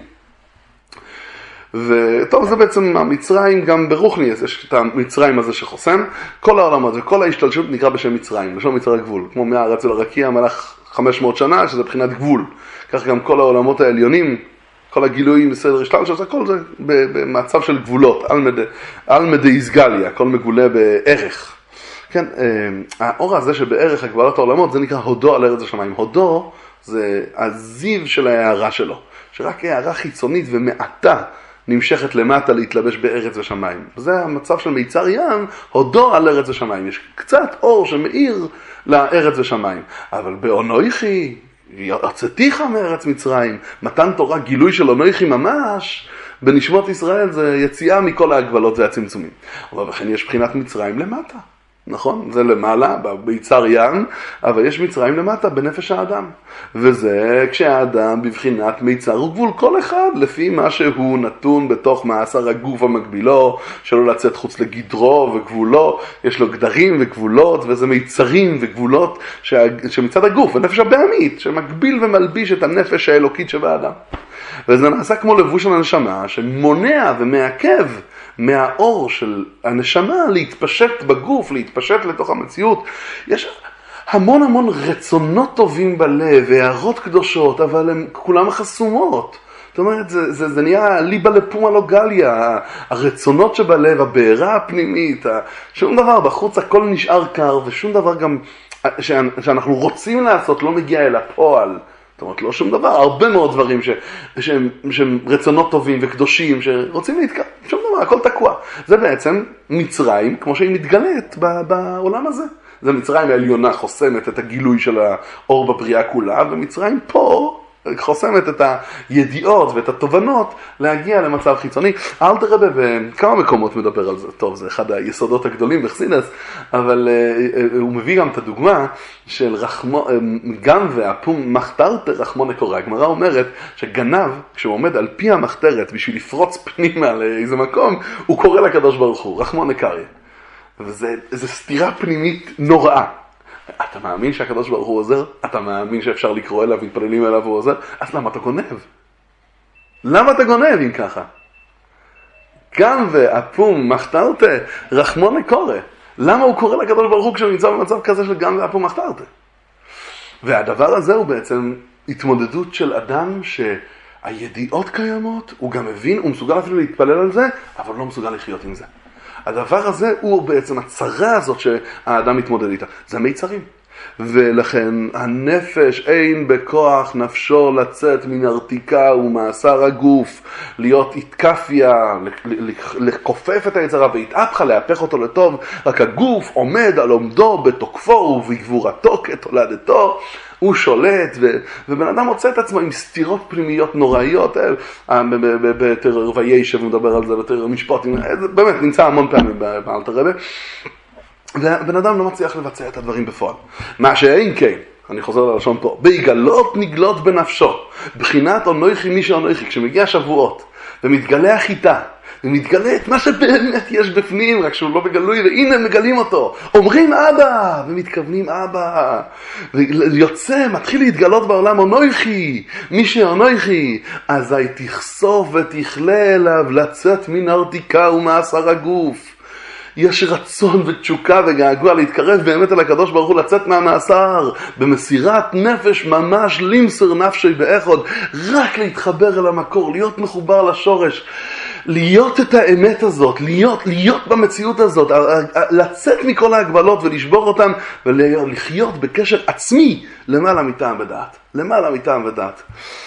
וטוב, זה בעצם המצרים, גם ברוחניאס יש את המצרים הזה שחוסם, כל העולמות וכל ההשתלשלות נקרא בשם מצרים, בשם מצר הגבול, כמו מהארץ אל הרקיע מלך 500 שנה, שזה בחינת גבול. כך גם כל העולמות העליונים, כל הגילויים בסדר השתלשלות, הכל זה במצב של גבולות, על מדי איסגליה, הכל מגולה בערך. כן, האור הזה שבערך הגבלת העולמות, זה נקרא הודו על ארץ השמיים. הודו זה הזיו של ההערה שלו, שרק הערה חיצונית ומעטה נמשכת למטה להתלבש בארץ ושמיים. זה המצב של מיצר ים, הודו על ארץ ושמיים. יש קצת אור שמאיר לארץ ושמיים. אבל באנוכי, יצאתיך מארץ מצרים, מתן תורה, גילוי של אנוכי ממש, בנשמות ישראל זה יציאה מכל ההגבלות והצמצומים. אבל לכן יש בחינת מצרים למטה. נכון? זה למעלה, ביצר ים, אבל יש מצרים למטה, בנפש האדם. וזה כשהאדם בבחינת מיצר וגבול, כל אחד לפי מה שהוא נתון בתוך מעשר הגוף המקבילו, שלא לצאת חוץ לגדרו וגבולו, יש לו גדרים וגבולות, וזה מיצרים וגבולות שמצד הגוף, הנפש הבהמית, שמקביל ומלביש את הנפש האלוקית שבאדם. וזה נעשה כמו לבוש של הנשמה, שמונע ומעכב מהאור של הנשמה להתפשט בגוף, להתפשט לתוך המציאות. יש המון רצונות טובים בלב, הערות קדושות, אבל הן כולן חסומות. זאת אומרת, זה נהיה ליבה לפומה לא גליה, הרצונות שבלב, הבעירה הפנימית, שום דבר, בחוץ הכל נשאר קר, ושום דבר גם שאנחנו רוצים לעשות לא מגיע אל הפועל. זאת אומרת, לא שום דבר, הרבה מאוד דברים שהם רצונות טובים וקדושים, שרוצים להתקרב, שום דבר, הכל תקוע. זה בעצם מצרים, כמו שהיא מתגלית בעולם הזה. זה מצרים העליונה חוסמת את הגילוי של האור בבריאה כולה, ומצרים פה חוסמת את הידיעות ואת התובנות להגיע למצב חיצוני. אלתר רבי בכמה מקומות מדבר על זה. טוב, זה אחד היסודות הגדולים בחסידות, אבל הוא מביא גם את הדוגמה של גם והפום מחתרת רחמון קורא. הגמרא אומרת שגנב, כשהוא עומד על פי המחתרת בשביל לפרוץ פנימה לאיזה מקום, הוא קורא לקדוש ברוך הוא, רחמון קריא. וזה סתירה פנימית נוראה. אתה מאמין שהקדוש ברוך הוא עוזר? אתה מאמין שאפשר לקרוא אליו, מתפללים אליו והוא עוזר? אז למה אתה גונב? למה אתה גונב אם ככה? גם ואפום מחתרת רחמון קורא. למה הוא קורא לקדוש ברוך הוא כשהוא נמצא במצב כזה של גם ואפום מחתרת? והדבר הזה הוא בעצם התמודדות של אדם שהידיעות קיימות, הוא גם מבין, הוא מסוגל אפילו להתפלל על זה, אבל לא מסוגל לחיות עם זה. הדבר הזה הוא בעצם הצרה הזאת שהאדם מתמודד איתה. זה מיצרים. ולכן הנפש אין בכוח נפשו לצאת מן הרתיקה ומאסר הגוף, להיות התקפיה, לכופף את היצרה והתאפך, להפך אותו לטוב. רק הגוף עומד על עומדו בתוקפו ובגבורתו כתולדתו. הוא שולט, ובן אדם מוצא את עצמו עם סתירות פנימיות נוראיות, בתרא וישב, מדבר על זה, בתרא משפט, באמת נמצא המון פעמים באלתר רבי, ובן אדם לא מצליח לבצע את הדברים בפועל. מה שאין כן, אני חוזר ללשון פה, ביגלות נגלות בנפשו, בחינת אנוכי מי שאנוכי, כשמגיע שבועות, ומתגלה החיטה, ומתגלה את מה שבאמת יש בפנים, רק שהוא לא בגלוי, והנה מגלים אותו. אומרים אבא, ומתכוונים אבא. ויוצא, מתחיל להתגלות בעולם אנוכי, מי שאנוכי, אזי תחשוף ותכלה אליו לצאת מן הרתיקה ומאסר הגוף. יש רצון ותשוקה וגעגוע להתקרב באמת אל הקדוש ברוך הוא, לצאת מהמאסר, במסירת נפש ממש, למסור נפשי באחד, רק להתחבר אל המקור, להיות מחובר לשורש. להיות את האמת הזאת, להיות במציאות הזאת, לצאת מכל ההגבלות ולשבור אותם ולחיות בקשר עצמי למעלה מטעם ודעת. למעלה מטעם ודעת.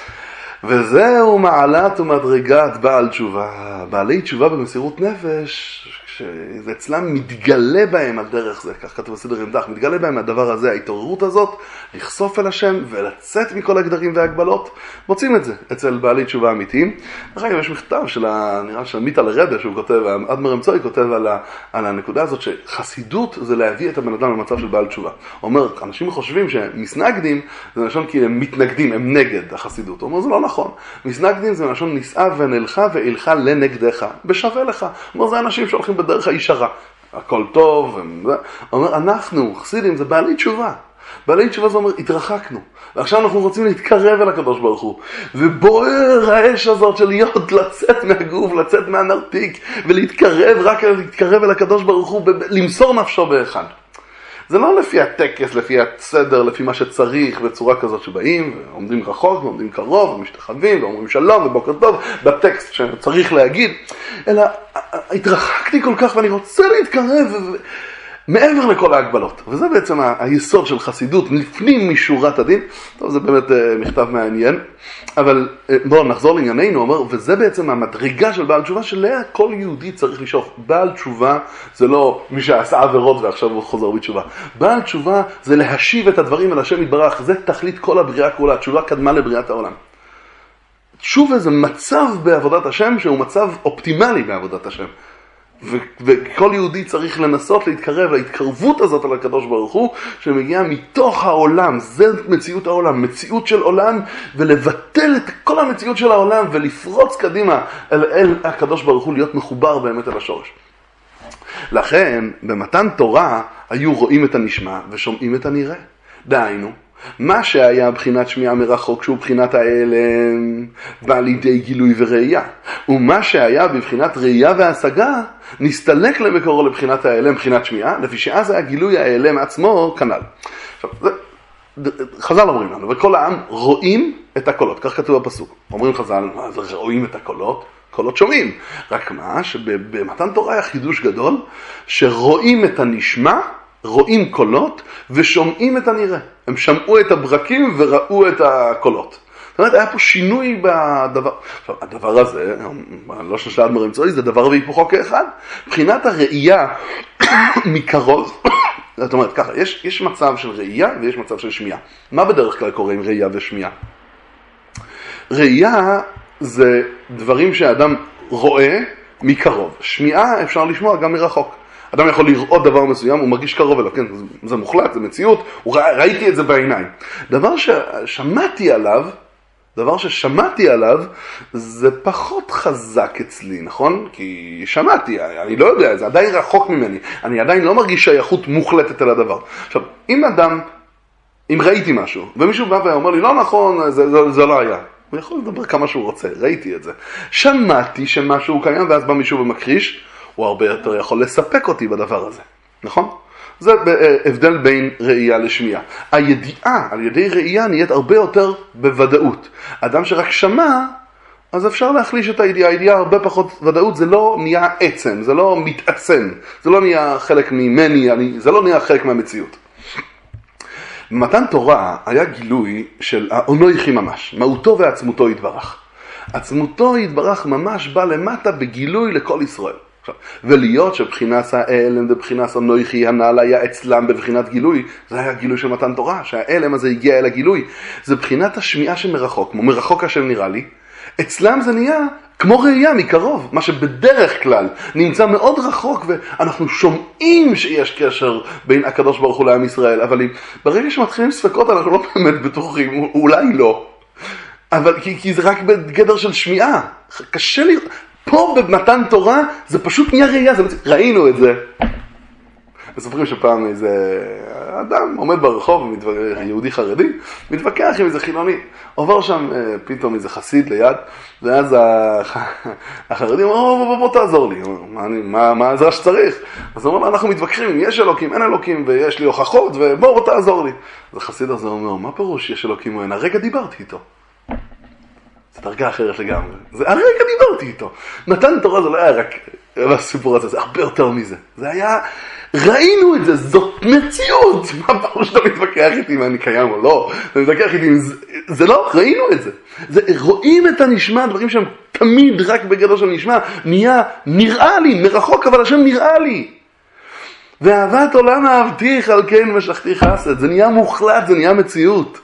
וזהו מעלת ומדרגת בעל תשובה. בעלי תשובה במסירות נפש, שזה אצלם מתגלה בהם על דרך זה, כך כתוב בסדר רמד"ח, מתגלה בהם הדבר הזה, ההתעוררות הזאת, לחשוף אל השם ולצאת מכל הגדרים וההגבלות. מוצאים את זה אצל בעלי תשובה אמיתיים. אחרי יש מכתב נראה של מיטל רבה שהוא כותב, אדמר אמצוי כותב על הנקודה הזאת שחסידות זה להביא את הבן אדם למצב של בעל תשובה. הוא אומר, אנשים חושבים שמסנגדים זה לשון כי הם מתנגדים, הם נגד החסידות. הוא אומר, זה לא נכון. מסנגדים זה לשון נישאה ונלכה ואילכה לנגדך, בשווה לך. הוא אומר, זה אנשים שהולכים בדרך הישרה. הכל טוב. הוא אומר, אנחנו, חסידים, זה בעלי תשובה. בעלי תשובה זה אומר, התרחקנו. ועכשיו אנחנו רוצים להתקרב אל הקדוש ברוך הוא. ובוער האש הזאת של להיות, לצאת מהגוף, לצאת מהנרתיק, ולהתקרב, רק להתקרב אל הקדוש ברוך הוא, למסור נפשו באחד. זה לא לפי הטקס, לפי הסדר, לפי מה שצריך, בצורה כזאת שבאים, ועומדים רחוק, ועומדים קרוב, ומשתחווים, ואומרים שלום, ובוקר טוב, בטקסט שצריך להגיד, אלא התרחקתי כל כך, ואני רוצה להתקרב, מעבר לכל ההגבלות. וזה בעצם היסוד של חסידות, לפנים משורת הדין. טוב, זה באמת מכתב מעניין. אבל בואו נחזור לענייננו, אומר, וזה בעצם המדרגה של בעל תשובה, שלאה כל יהודי צריך לשאוף. בעל תשובה זה לא מי שעשה עבירות ועכשיו הוא חוזר בתשובה. בעל תשובה זה להשיב את הדברים אל השם יתברך. זה תכלית כל הבריאה כולה. התשובה קדמה לבריאת העולם. תשובה זה מצב בעבודת השם שהוא מצב אופטימלי בעבודת השם. וכל יהודי צריך לנסות להתקרב להתקרבות הזאת על הקדוש ברוך הוא, שמגיעה מתוך העולם. זה מציאות העולם, מציאות של עולם, ולבטל את כל המציאות של העולם ולפרוץ קדימה אל הקדוש ברוך הוא, להיות מחובר באמת אל השורש. לכן במתן תורה היו רואים את הנשמע ושומעים את הנראה. דהיינו, מה שהיה בחינת שמיעה מרחוק, שהוא בחינת ההלם, בא לידי גילוי וראייה. ומה שהיה בבחינת ראייה והשגה, נסתלק למקורו לבחינת ההלם, בחינת שמיעה, לפי שאז היה גילוי ההלם עצמו כנ"ל. עכשיו, חז"ל אומרים לנו, וכל העם רואים את הקולות, כך כתוב בפסוק. אומרים חז"ל, אז רואים את הקולות, קולות שומעים. רק מה, שבמתן תורה היה חידוש גדול, שרואים את הנשמע, רואים קולות, ושומעים את הנראה. הם שמעו את הברקים וראו את הקולות. זאת אומרת, היה פה שינוי בדבר. עכשיו, הדבר הזה, לא שלושה אדמו"רים צועי, זה דבר והיפוכו כאחד. מבחינת הראייה מקרוב, זאת אומרת, ככה, יש מצב של ראייה ויש מצב של שמיעה. מה בדרך כלל קורה עם ראייה ושמיעה? ראייה זה דברים שהאדם רואה מקרוב. שמיעה אפשר לשמוע גם מרחוק. אדם יכול לראות דבר מסוים, הוא מרגיש קרוב אליו, כן, זה מוחלט, זה מציאות, ראיתי את זה בעיניים. דבר ששמעתי עליו, זה פחות חזק אצלי, נכון? כי שמעתי, אני לא יודע, זה עדיין רחוק ממני, אני עדיין לא מרגיש שייכות מוחלטת על הדבר. עכשיו, אם ראיתי משהו, ומישהו בא ואומר לי, לא נכון, זה לא היה. הוא יכול לדבר כמה שהוא רוצה, ראיתי את זה. שמעתי שמשהו קיים, ואז בא מישהו ומכחיש, הוא הרבה יותר יכול לספק אותי בדבר הזה, נכון? זה הבדל בין ראייה לשמיעה. הידיעה על ידי ראייה נהיית הרבה יותר בוודאות. אדם שרק שמע, אז אפשר להחליש את הידיעה. הידיעה הרבה פחות ודאות, זה לא נהיה עצם, זה לא מתעצם, זה לא נהיה חלק ממני, זה לא נהיה חלק מהמציאות. במתן תורה היה גילוי של האנוכי ממש, מהותו ועצמותו יתברך. עצמותו יתברך ממש בא למטה בגילוי לכל ישראל. ולהיות שבחינת האלם ובחינת אנוכי הנעל היה אצלם בבחינת גילוי, זה היה גילוי של מתן תורה, שהאלם הזה הגיע אל הגילוי. זה בחינת השמיעה שמרחוק, כמו מרחוק אשר נראה לי. אצלם זה נהיה כמו ראייה מקרוב, מה שבדרך כלל נמצא מאוד רחוק, ואנחנו שומעים שיש קשר בין הקדוש ברוך הוא לעם ישראל, אבל ברגע שמתחילים ספקות אנחנו לא באמת בטוחים, אולי לא. אבל כי זה רק בגדר של שמיעה, קשה לי. פה במתן תורה זה פשוט נהיה ראייה, ראינו את זה. מספרים שפעם איזה אדם עומד ברחוב, יהודי חרדי, מתווכח עם איזה חילוני. עובר שם פתאום איזה חסיד ליד, ואז החרדי אומר, בוא תעזור לי. מה העזרה שצריך? אז הוא אומר, אנחנו מתווכחים אם יש אלוקים, אין אלוקים, ויש לי הוכחות, ובוא תעזור לי. אז החסיד הזה אומר, מה פירוש יש אלוקים או אין? הרגע דיברתי איתו. זה דרגה אחרת לגמרי. זה הרגע דיברתי איתו. מתן תורה זה לא היה רק הסיפור הזה, זה הרבה יותר מזה. זה היה, ראינו את זה, זאת מציאות. מה פעם שאתה מתווכח איתי אם אני קיים או לא? אתה מתווכח איתי, זה לא, ראינו את זה. רואים את הנשמע, דברים שהם תמיד רק בגדר של נשמע, נראה לי, מרחוק, אבל השם נראה לי. ואהבת עולם אהבתיך, על כן משכתי חסד. זה נהיה מוחלט, זה נהיה מציאות.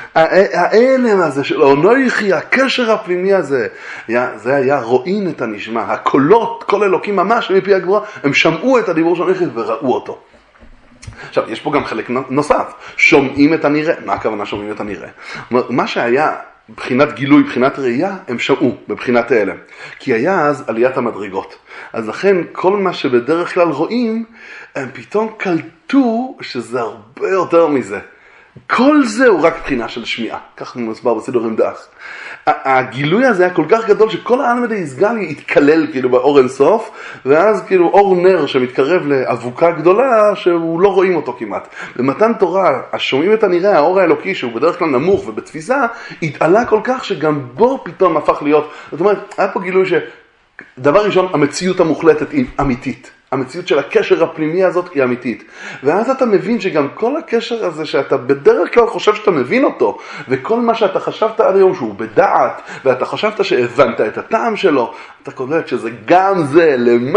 האלם הזה של האנוכי, הקשר הפנימי הזה, זה היה רואים את הנשמע, הקולות, כל אלוקים ממש מפי הגבורה, הם שמעו את הדיבור של האנוכי וראו אותו. עכשיו, יש פה גם חלק נוסף, שומעים את הנראה. מה הכוונה שומעים את הנראה? מה שהיה בחינת גילוי, בחינת ראייה, הם שמעו בבחינת האלם. כי היה אז עליית המדרגות. אז לכן כל מה שבדרך כלל רואים, הם פתאום קלטו שזה הרבה יותר מזה. כל זה הוא רק בחינה של שמיעה. כך מסבר בסידורים דאח. הגילוי הזה היה כל כך גדול שכל העלמא דאיסגליה התקלל כאילו באור אינסוף, ואז כאילו אור נר שמתקרב לאבוקה גדולה שהוא לא רואים אותו כמעט. במתן תורה, השומעים את הנראה, האור האלוקי שהוא בדרך כלל נמוך ובתפיסה, התעלה כל כך שגם בו פתאום הפך להיות. זאת אומרת, היה פה גילוי שדבר ראשון, המציאות המוחלטת היא אמיתית. המציאות של הקשר הפנימי הזאת היא אמיתית. ואז אתה מבין שגם כל הקשר הזה שאתה בדרך כלל חושב שאתה מבין אותו, וכל מה שאתה חשבת עד היום שהוא בדעת, ואתה חשבת שהבנת את הטעם שלו, אתה קולט שזה גם זה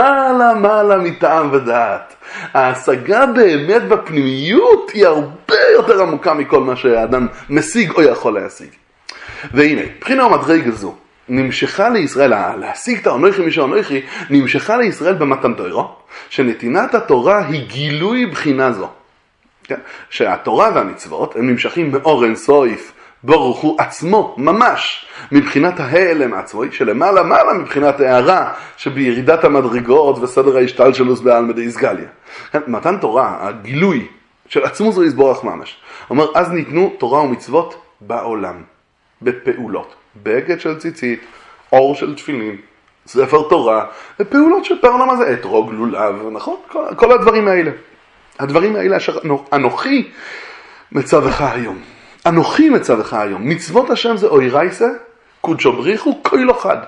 למעלה מטעם ודעת. ההשגה באמת בפנימיות היא הרבה יותר עמוקה מכל מה שהאדם משיג או יכול להשיג. והנה, בחינה ומדרגה זו, נמשכה לישראל, להשיג את האנוכי משל האנוכי, נמשכה לישראל במתן תורה, שנתינת התורה היא גילוי בחינה זו. כן? שהתורה והמצוות הם נמשכים מאור אינסוף ברוך הוא עצמו, ממש, מבחינת ההלם עצמו, שלמעלה מבחינת הערה שבירידת המדרגות וסדר ההשתלשלות בעלמא דאיסגליה. כן? מתן תורה, הגילוי של עצמו זו יסבורך ממש. אומר, אז ניתנו תורה ומצוות בעולם, בפעולות. בגד של ציצית, אור של תפילין, ספר תורה, ופעולות של פרעולם הזה, אתרוג, לולב, נכון? כל הדברים האלה. הדברים האלה אשר אנוכי מצווך היום. אנוכי מצווך היום. מצוות השם זה אוירייסה, קודשו בריחו, כהילו חד.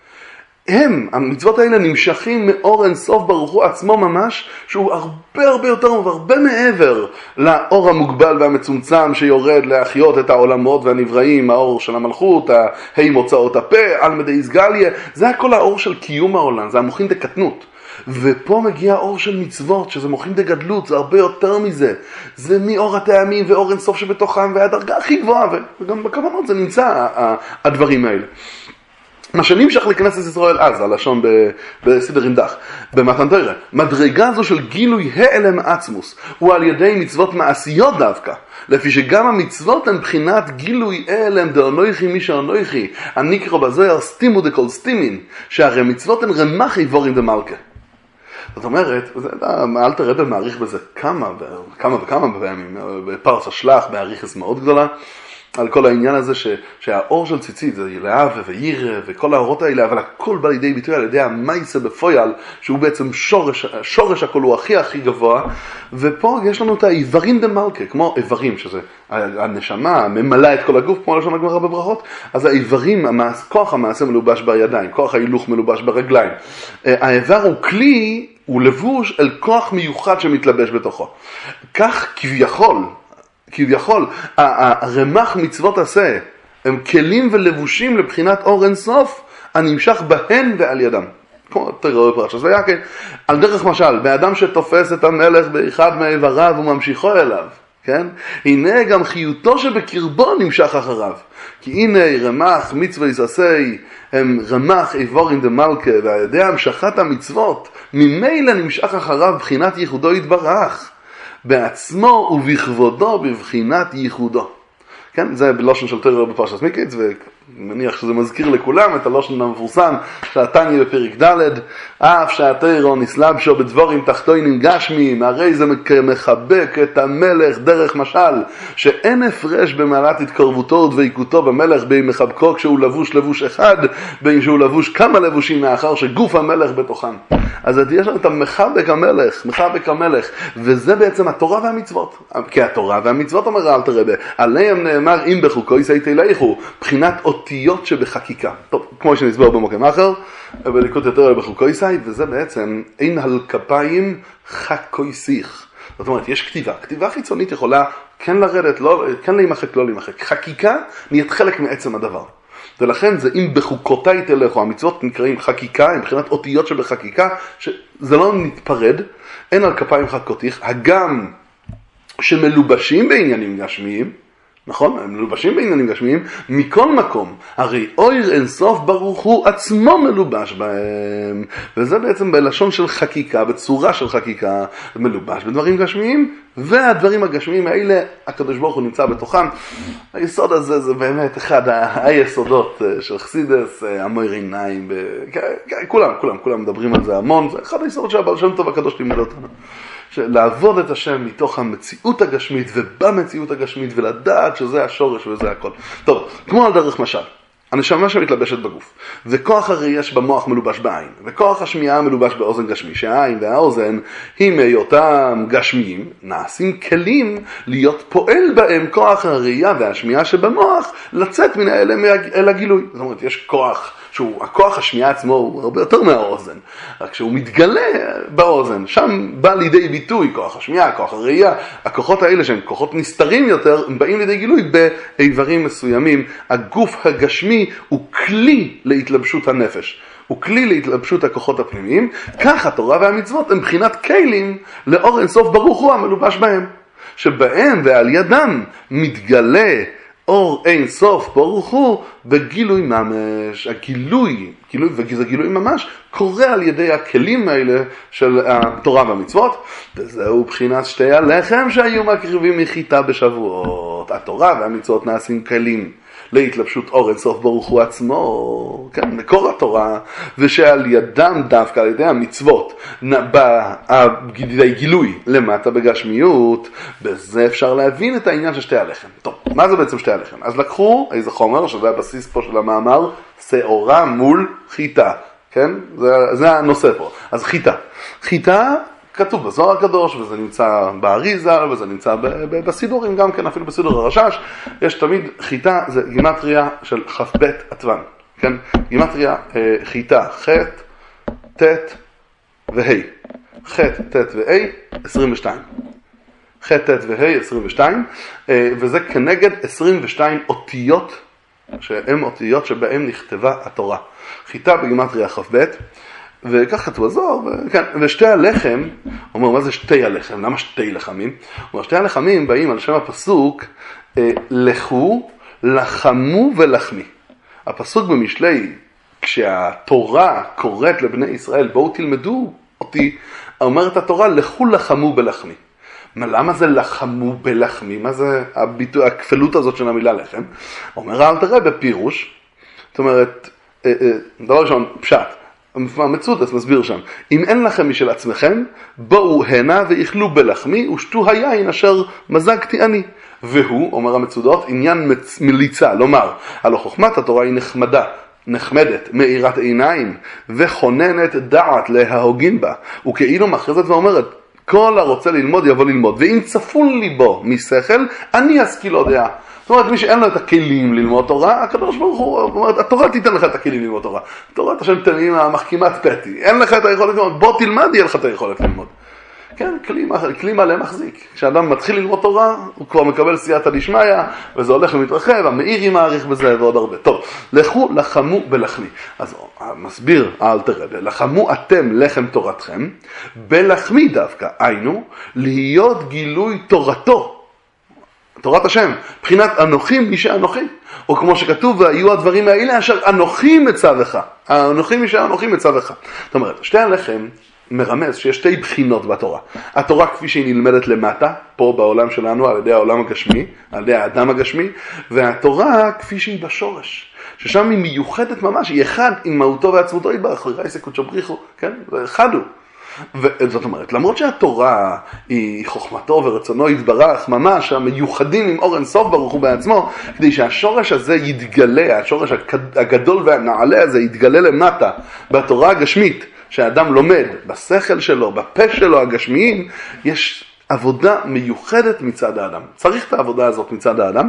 המצוות האלה נמשכים מאור אינסוף ברוך הוא עצמו ממש, שהוא הרבה יותר והרבה מעבר לאור המוגבל והמצומצם שיורד להחיות את העולמות והנבראים, האור של המלכות, מוצאות הפה, על מדי סגליה, זה הכל האור של קיום העולם, זה המוחין דקטנות. ופה מגיע האור של מצוות, שזה מוחין דגדלות, זה הרבה יותר מזה. זה מאור הטעמים ואור אינסוף שבתוכם, והדרגה הכי גבוהה, וגם בכוונות זה נמצא, הדברים האלה. מה שנמשך לכנסת ישראל אז, הלשון בסדר אינדך, במתן תורה, מדרגה זו של גילוי העלם עצמוס, הוא על ידי מצוות מעשיות דווקא, לפי שגם המצוות הן בחינת גילוי העלם דאונויכי מי שאונויכי, הנקרא בזוהר סטימו דקול סטימין, שהרי מצוות הן רמח איבורים דמלכה. זאת אומרת, אלתר רבי מעריך בזה כמה וכמה פעמים, בפרס השלח, בעריכס מאוד גדולה, על כל העניין הזה שהאור של ציצית זה ילאה וירא וכל האורות האלה, אבל הכל בא לידי ביטוי על ידי המייסה בפויל, שהוא בעצם שורש הכל הוא הכי גבוה, ופה יש לנו את האיברים דמלכה, כמו איברים, שזה הנשמה ממלאה את כל הגוף, כמו לשון הגמרא בברכות, אז האיברים, כוח המעשה מלובש בידיים, כוח ההילוך מלובש ברגליים. האיבר הוא כלי, הוא לבוש אל כוח מיוחד שמתלבש בתוכו. כך כביכול, הרמח מצוות עשה, הם כלים ולבושים לבחינת אור אינסוף, הנמשך בהן ועל ידם. כמו תראו בפרשת ויקל, על דרך משל, באדם שתופס את המלך באחד מאיבריו וממשיכו אליו, כן? הנה גם חיותו שבקרבו נמשך אחריו. כי הנה רמח מצווה עשי, הם רמח איבורין דמלכה, ועל ידי המשכת המצוות, ממילא נמשך אחריו בחינת ייחודו יתברך. בעצמו ובכבודו בבחינת ייחודו. כן, זה בלושן של תורה בפרשת מיקיץ, ומניח שזה מזכיר לכולם את הלושן המפורסם שהתניא בפרק ד', אף שהתורה נסלבשו בדבורים תחתונים גשמיים, הרי זה מחבק את המלך דרך משל, שאין הפרש במעלת התקרבותו ודבקותו במלך בין מחבקו כשהוא לבוש אחד, בין שהוא לבוש כמה לבושים מאחר שגוף המלך בתוכם. אז יש לנו את מחבק המלך, וזה בעצם התורה והמצוות. כי התורה והמצוות אומר אלתר רבי, עליהם נאמר אם בחוקויסי תלכו, בחינת אותיות שבחקיקה. טוב, כמו שנסבר במקום אחר, בליקוד יותר בחוקויסי, וזה בעצם אין על כפיים חקויסיך. זאת אומרת, יש כתיבה חיצונית יכולה כן לרדת, כן להימחק, לא להימחק. חקיקה נהיית חלק מעצם הדבר. ולכן זה אם בחוקותיי תלכו, המצוות נקראים חקיקה, הם מבחינת אותיות שבחקיקה, שזה לא נתפרד, אין על כפיים חקותיך, הגם שמלובשים בעניינים גשמיים, נכון? הם מלובשים בעניינים גשמיים, מכל מקום, הרי אויר אינסוף ברוך הוא עצמו מלובש בהם, וזה בעצם בלשון של חקיקה, בצורה של חקיקה, מלובש בדברים גשמיים, והדברים הגשמיים האלה, הקדוש ברוך הוא נמצא בתוכם. היסוד הזה זה באמת אחד היסודות של חסידס, המויר עיניים, כולם מדברים על זה המון, זה אחד היסודות שהבעל שם טוב הקדוש לימד אותנו. לעבוד את השם מתוך המציאות הגשמית ובמציאות הגשמית ולדעת שזה השורש וזה הכל. טוב, כמו על דרך משל, הנשמה שמתלבשת בגוף, וכוח הראייה שבמוח מלובש בעין, וכוח השמיעה מלובש באוזן גשמי, שהעין והאוזן היא מהיותם גשמיים, נעשים כלים להיות פועל בהם כוח הראייה והשמיעה שבמוח לצאת מן האלה אל הגילוי. זאת אומרת, יש כוח הכוח השמיעה עצמו הוא הרבה יותר מהאוזן, רק שהוא מתגלה באוזן, שם בא לידי ביטוי כוח השמיעה, כוח הראייה, הכוחות האלה שהם כוחות נסתרים יותר, הם באים לידי גילוי באיברים מסוימים. הגוף הגשמי הוא כלי להתלבשות הנפש, הוא כלי להתלבשות הכוחות הפנימיים, כך התורה והמצוות הם בחינת כלים לאור אינסוף ברוך הוא המלובש בהם, שבהם ועל ידם מתגלה אור אין סוף ברוך הוא בגילוי ממש. הגילוי, וזה גילוי ממש, קורה על ידי הכלים האלה של התורה והמצוות, וזהו בחינת שתי הלחם שהיו מקריבים מחיטה בשבועות. התורה והמצוות נעשים כלים להתלבשות אור אין סוף ברוך הוא עצמו, כן, מקור התורה, ושעל ידם דווקא על ידי המצוות גילוי למטה בגשמיות. בזה אפשר להבין את העניין של שתי הלחם. טוב, מה זה בעצם שתי הלחם? אז לקחו איזה חומר, שזה הבסיס פה של המאמר, שעורה מול חיטה, כן? זה הנושא פה. אז חיטה כתוב בזוהר הקדוש, וזה נמצא באריזה, וזה נמצא בסידורים גם כן, אפילו בסידור הרשש, יש תמיד חיטה, זה גימטריה של כ"ב עטוון, כן? גימטריה חיטה, ח', ט' וה', ח', ט' וה', 22. ח', ט' וה', 22, וזה כנגד 22 אותיות, שהן אותיות שבהן נכתבה התורה. חיטה בגימטריה כ"ב, וכך כתוב הזוהר, ושתי הלחם, אומר, מה זה שתי הלחם? למה שתי לחמים? אומר, שתי הלחמים באים על שם הפסוק, לכו, לחמו ולחמי. הפסוק במשלי, כשהתורה קוראת לבני ישראל, בואו תלמדו אותי, אומרת התורה, לכו לחמו בלחמי. למה זה לחמו בלחמי? מה זה הכפלות הזאת של המילה לחם? אומר אל תראה בפירוש, זאת אומרת, דבר ראשון, פשט, המצודס מסביר שם, אם אין לכם משל עצמכם, בואו הנה ואיכלו בלחמי ושתו היין אשר מזגתי אני. והוא, אומר המצודות, עניין מליצה, לומר, הלא חוכמת התורה היא נחמדת, מאירת עיניים וחוננת דעת לההוגין בה, וכאילו מכרזת ואומרת, כל הרוצה ללמוד יבוא ללמוד, ואם צפון ליבו משכל, אני אשכיל לו דעה. זאת אומרת, מי שאין לו את הכלים ללמוד תורה, הקדוש ברוך הוא, זאת אומרת, התורה תיתן לך את הכלים ללמוד תורה. תורת השם תנים המחכימת פתי, אין לך את היכולת ללמוד, בוא תלמד, יהיה לך את היכולת ללמוד. כן, כלי מלא מחזיק. כשאדם מתחיל ללמוד תורה, הוא כבר מקבל סייעתא דשמיא, וזה הולך ומתרחב, המאירי מעריך בזה ועוד הרבה. טוב, לכו לחמו בלחמי. אז מסביר האלתר רבי, לחמו אתם לחם תורתכם, בלחמי דווקא, היינו, להיות גילוי תורתו, תורת השם, בחינת אנוכי מי שאנוכי, או כמו שכתוב, והיו הדברים האלה אשר אנוכי מצווך, האנוכי מי שאנוכי מצווך. זאת אומרת, שתי הלחם, מרמז שיש שתי בחינות בתורה. התורה כפי שהיא נלמדת למטה, פה בעולם שלנו, על ידי העולם הגשמי, על ידי האדם הגשמי, והתורה כפי שהיא בשורש, ששם היא מיוחדת ממש, היא אחד עם מהותו ועצמותו יתברך, רייסה קודשא בריחו, כן? ואחד הוא. וזאת אומרת, למרות שהתורה היא חוכמתו ורצונו יתברך, ממש המיוחדים עם אור אין סוף ברוך הוא בעצמו, כדי שהשורש הזה יתגלה, השורש הגדול והנעלה הזה יתגלה למטה, בתורה הגשמית, שהאדם לומד בשכל שלו, בפה שלו הגשמיים, יש עבודה מיוחדת מצד האדם. צריך את העבודה הזאת מצד האדם.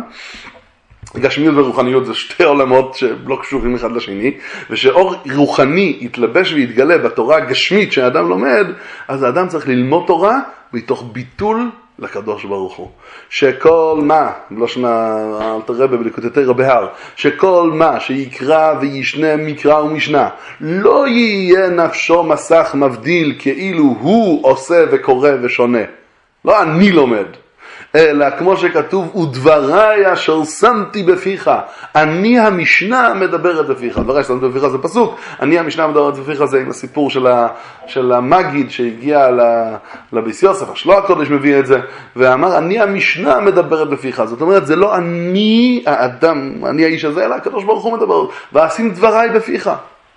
גשמיות ורוחניות זה שתי עולמות שלא קשורים אחד לשני, ושאור רוחני יתלבש ויתגלה בתורה הגשמית שהאדם לומד, אז האדם צריך ללמוד תורה מתוך ביטול לקדוש ברוך הוא. שכל מה, לא שנה אלתר רבי בליקוטי רבי, שכל מה שיקרא וישנה מקרא ומשנה, לא יהיה נפשו מסך מבדיל כאילו הוא עושה וקורא ושונה. לא אני לומד. אלא כמו שכתוב, ודבריי אשר שמתי בפיך, אני המשנה מדברת בפיך. דבריי ששמתי בפיך זה פסוק, אני המשנה מדברת בפיך זה עם הסיפור של המגיד שהגיע לביס יוסף, השלוח הקודש מביא את זה, ואמר, אני המשנה מדברת בפיך. זאת אומרת, זה לא אני האדם, אני האיש הזה, אלא הקדוש ברוך הוא מדבר, ואשים דבריי בפיך.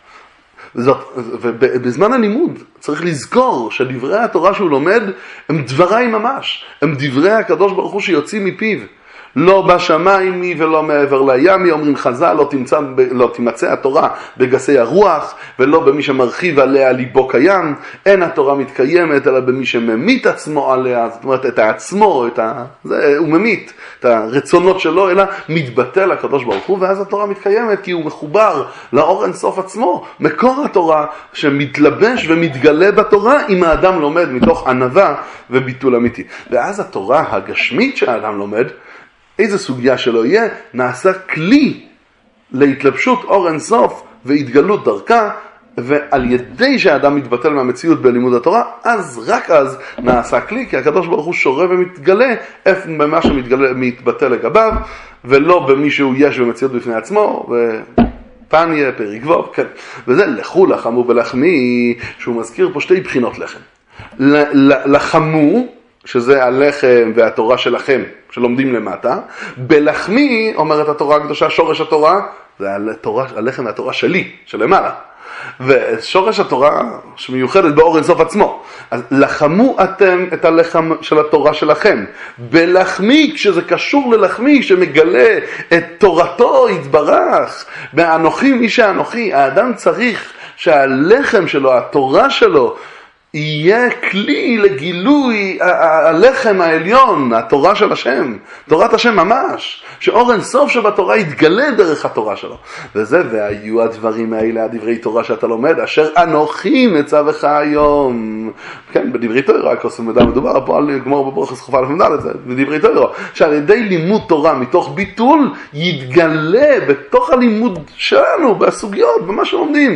ובזמן הלימוד צריך לזכור שדברי התורה שהוא לומד הם דבריי ממש, הם דברי הקדוש ברוך הוא שיוצאים מפיו. לא בשמיים מי ולא מעבר לים, אומרים חז"ל, לא תמצא התורה בגסי הרוח, ולא במי שמרחיב עליה ליבו קיים. אין התורה מתקיימת אלא במי שממית עצמו עליה, זאת אומרת את העצמו, הוא ממית את הרצונות שלו, אלא מתבטל הקדוש ברוך הוא, ואז התורה מתקיימת כי הוא מחובר לאור אין סוף עצמו, מקור התורה שמתלבש ומתגלה בתורה אם האדם לומד מתוך ענווה וביטול אמיתי. ואז התורה הגשמית שהאדם לומד, איזה סוגיה שלא יהיה, נעשה כלי להתלבשות אור אין סוף והתגלות דרכה, ועל ידי שהאדם מתבטל מהמציאות בלימוד התורה, אז רק אז נעשה כלי, כי הקדוש ברוך הוא שורה ומתגלה איפה במה שמתבטל לגביו, ולא במי שהוא יש במציאות בפני עצמו, ופניה, פריגבוב, כן. וזה לכו לחמו בלחמי, שהוא מזכיר פה שתי בחינות לחם. לחמו, שזה הלחם והתורה שלכם, שלומדים למטה. בלחמי, אומרת התורה הקדושה, שורש התורה, זה הלחם והתורה שלי, שלמעלה. ושורש התורה שמיוחדת באור אין סוף עצמו. אז לחמו אתם את הלחם של התורה שלכם. בלחמי, כשזה קשור ללחמי, שמגלה את תורתו יתברך. באנוכי מי שאנוכי, האדם צריך שהלחם שלו, התורה שלו, יהיה כלי לגילוי הלחם העליון, התורה של השם, תורת השם ממש, שאור אין סוף שבתורה יתגלה דרך התורה שלו. וזה, והיו הדברים האלה, הדברי תורה שאתה לומד, אשר אנוכי מצווך היום. כן, בדברי תורה, מדובר פה על גמור בברכות חופה לפמדל, זה בדברי תורה, שעל ידי לימוד תורה מתוך ביטול, יתגלה בתוך הלימוד שלנו, בסוגיות, במה שלומדים,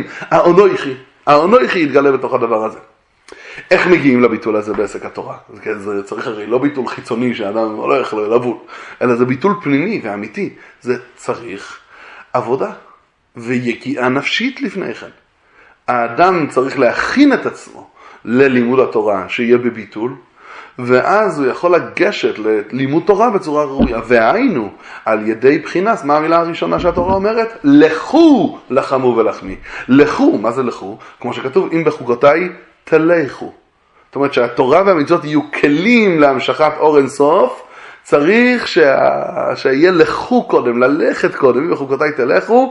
האנוכי יתגלה בתוך הדבר הזה. איך מגיעים לביטול הזה בעסק התורה? זה צריך הרי לא ביטול חיצוני שאדם הולך לבול, אלא זה ביטול פנימי ואמיתי. זה צריך עבודה ויגיעה נפשית לפני כן. האדם צריך להכין את עצמו ללימוד התורה שיהיה בביטול, ואז הוא יכול לגשת ללימוד תורה בצורה ראויה. והיינו על ידי בחינס, מה המילה הראשונה שהתורה אומרת? לכו לחמו ולחמי. לכו, מה זה לכו? כמו שכתוב, אם בחוקותיי תלכו. זאת אומרת שהתורה והמצוות יהיו כלים להמשכת אור אין סוף, צריך שיהיה לכו קודם, ללכת קודם, בחוקותיי תלכו,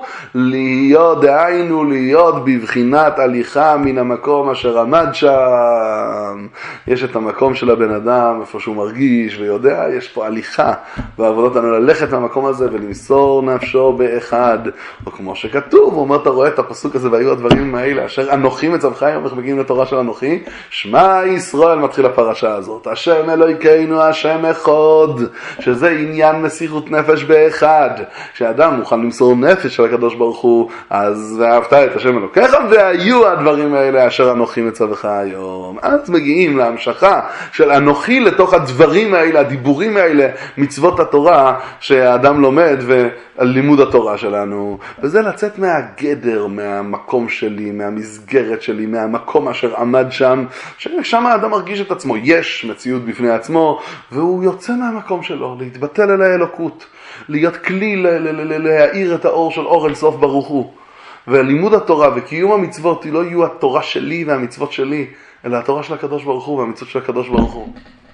דהיינו להיות בבחינת הליכה מן המקום אשר עמד שם. יש את המקום של הבן אדם, איפה שהוא מרגיש ויודע, יש פה הליכה בעבודות לנו ללכת מהמקום הזה ולמסור נפשו באחד. או כמו שכתוב, הוא אומר, אתה רואה את הפסוק הזה, והיו הדברים האלה, אשר אנוכי מצווך היום, איך מגיעים לתורה של אנוכי? שמע ישראל מתחיל הפרשה הזאת, השם אלוהינו, השם אחד. שזה עניין מסירות נפש באחד. כשאדם מוכן למסור נפש של הקדוש ברוך הוא, אז ואהבת את השם אלוקיך, והיו הדברים האלה אשר אנוכי מצווך היום. אז מגיעים להמשכה של אנוכי לתוך הדברים האלה, הדיבורים האלה, מצוות התורה שהאדם לומד ולימוד התורה שלנו. וזה לצאת מהגדר, מהמקום שלי, מהמסגרת שלי, מהמקום אשר עמד שם, ששם האדם מרגיש את עצמו. יש מציאות בפני עצמו, והוא יוצא מהמקום שלו, להתבטל אל האלוקות, להיות כלי להאיר את האור של אור אין סוף ברוך הוא. ולימוד התורה וקיום המצוות לא יהיו התורה שלי והמצוות שלי, אלא התורה של הקדוש ברוך הוא והמצוות של הקדוש ברוך הוא.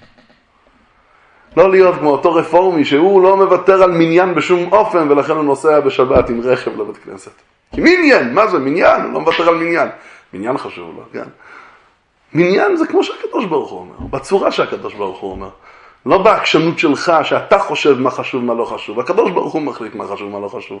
לא להיות כמו אותו רפורמי שהוא לא מוותר על מניין בשום אופן, ולכן הוא נוסע בשבת עם רכב לבית כנסת. כי מניין, מה זה מניין? הוא לא מוותר על מניין. מניין חשוב לו, כן. מניין זה כמו שהקדוש ברוך הוא אומר, בצורה שהקדוש ברוך הוא אומר. לא בעקשנות שלך, שאתה חושב מה חשוב, מה לא חשוב. הקדוש ברוך הוא מחליט מה חשוב, מה לא חשוב.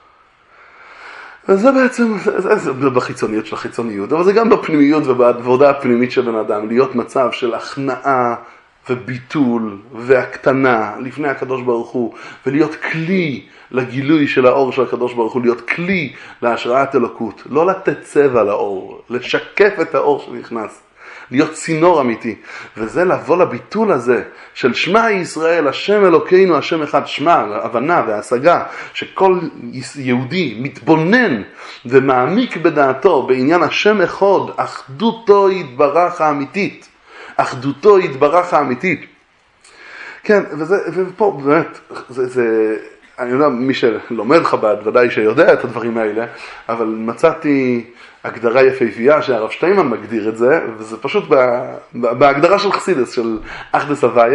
וזה בעצם, זה בחיצוניות של החיצוניות, אבל זה גם בפנימיות ובעבודה הפנימית של בן אדם, להיות מצב של הכנעה וביטול והקטנה לפני הקדוש ברוך הוא, ולהיות כלי לגילוי של האור של הקדוש ברוך הוא, להיות כלי להשראת אלוקות, לא לתת צבע לאור, לשקף את האור שנכנס. להיות צינור אמיתי, וזה לבוא לביטול הזה של שמע ישראל, השם אלוקינו, השם אחד. שמע, הבנה והשגה, שכל יהודי מתבונן ומעמיק בדעתו בעניין השם אחד, אחדותו יתברך האמיתית, אחדותו יתברך האמיתית. כן, ופה באמת, אני יודע, מי שלומד חב"ד ודאי שיודע את הדברים האלה, אבל מצאתי הגדרה יפהפייה שהרב שטיינמן מגדיר את זה, וזה פשוט בהגדרה של חסידס, של אחדס הוויה,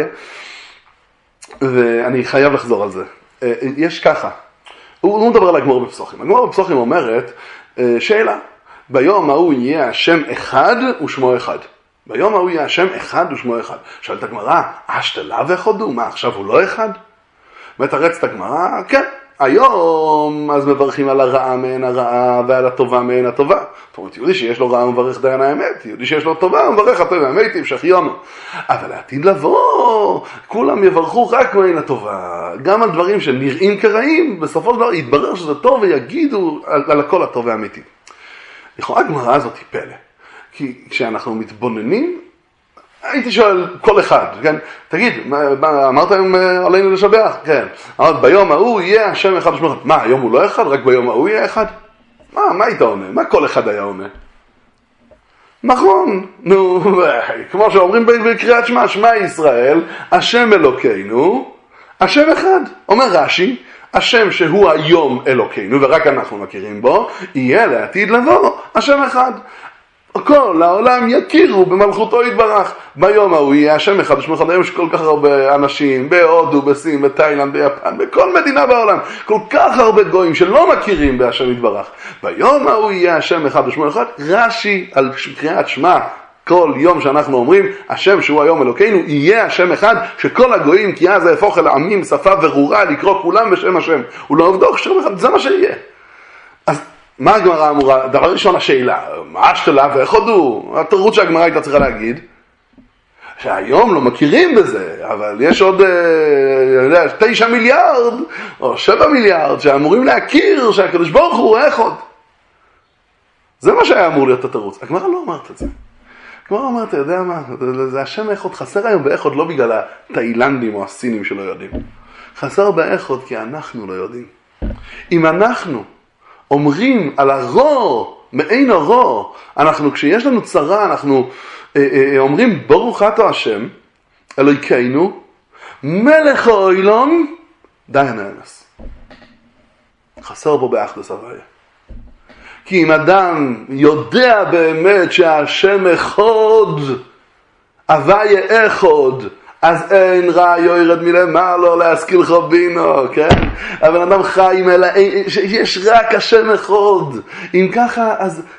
ואני חייב לחזור על זה. יש ככה, הוא מדבר על הגמור בפסוחים. הגמור בפסוחים אומרת, שאלה, ביום ההוא יהיה השם אחד ושמו אחד. ביום ההוא יהיה השם אחד ושמו אחד. שואלת הגמרא, אשתלה וחודו, מה עכשיו הוא לא אחד? מתרצת הגמרא, כן. היום אז מברכים על הרעה מעין הרעה ועל הטובה מעין הטובה. זאת אומרת, יהודי שיש לו רעה הוא מברך דיין האמת, יהודי שיש לו טובה הוא מברך הטוב האמת, ימשך יונו. אבל לעתיד לבוא, כולם יברכו רק מעין הטובה. גם על דברים שנראים כרעים, בסופו של דבר יתברר שזה טוב ויגידו על הכל הטוב האמיתי. לכאורה הגמרא הזאת היא פלא. כי כשאנחנו מתבוננים, הייתי שואל כל אחד, כן? תגיד, אמרת היום עלינו לשבח? כן. אמרת, ביום ההוא יהיה השם אחד ושמו אחד. מה, היום הוא לא אחד? רק ביום ההוא יהיה אחד? מה היית עונה? מה כל אחד היה עונה? נכון, נו, כמו שאומרים בקריאת שמע, שמע ישראל, השם אלוקינו, השם אחד. אומר רש"י, השם שהוא היום אלוקינו, ורק אנחנו מכירים בו, יהיה לעתיד לבוא השם אחד. כל העולם יכירו במלכותו יתברך. ביום ההוא יהיה השם אחד ושמו אחד. היום יש כל כך הרבה אנשים בהודו, בסין, בתאילנד, ביפן, בכל מדינה בעולם, כל כך הרבה גויים שלא מכירים בהשם יתברך. ביום ההוא יהיה השם אחד ושמו אחד. רש"י על קריאת שמע כל יום שאנחנו אומרים, השם שהוא היום אלוקינו, יהיה השם אחד, שכל הגויים, כי אז יהפוך אל עמים, שפה ורורה, לקרוא כולם בשם השם. הוא לא עובדו שם אחד, זה מה שיהיה. אז מה הגמרא אמורה? דבר ראשון השאלה, מה השתלה ואיך הודו? התירוץ שהגמרא הייתה צריכה להגיד, שהיום לא מכירים בזה, אבל יש עוד 9 מיליארד או 7 מיליארד שאמורים להכיר שהקדוש ברוך הוא אחד. זה מה שהיה אמור להיות התירוץ. הגמרא לא אמרת את זה. הגמרא אומרת, אתה יודע מה, זה השם אחד חסר היום באחד לא בגלל התאילנדים או הסינים שלא יודעים. חסר באחד כי אנחנו לא יודעים. אם אנחנו אומרים על הרוע, מעין הרוע, אנחנו כשיש לנו צרה, אנחנו אומרים ברוך אתה השם, אלוהינו, מלך העולם, די נאמס. חסר פה באחדות הוויה. כי אם אדם יודע באמת שהשם אחד, הוויה אחד, אז אין רע יורד מלמעלה להשכיל חבינו, כן? אבל אדם חי עם אלה, יש רק השם אחד. אם ככה,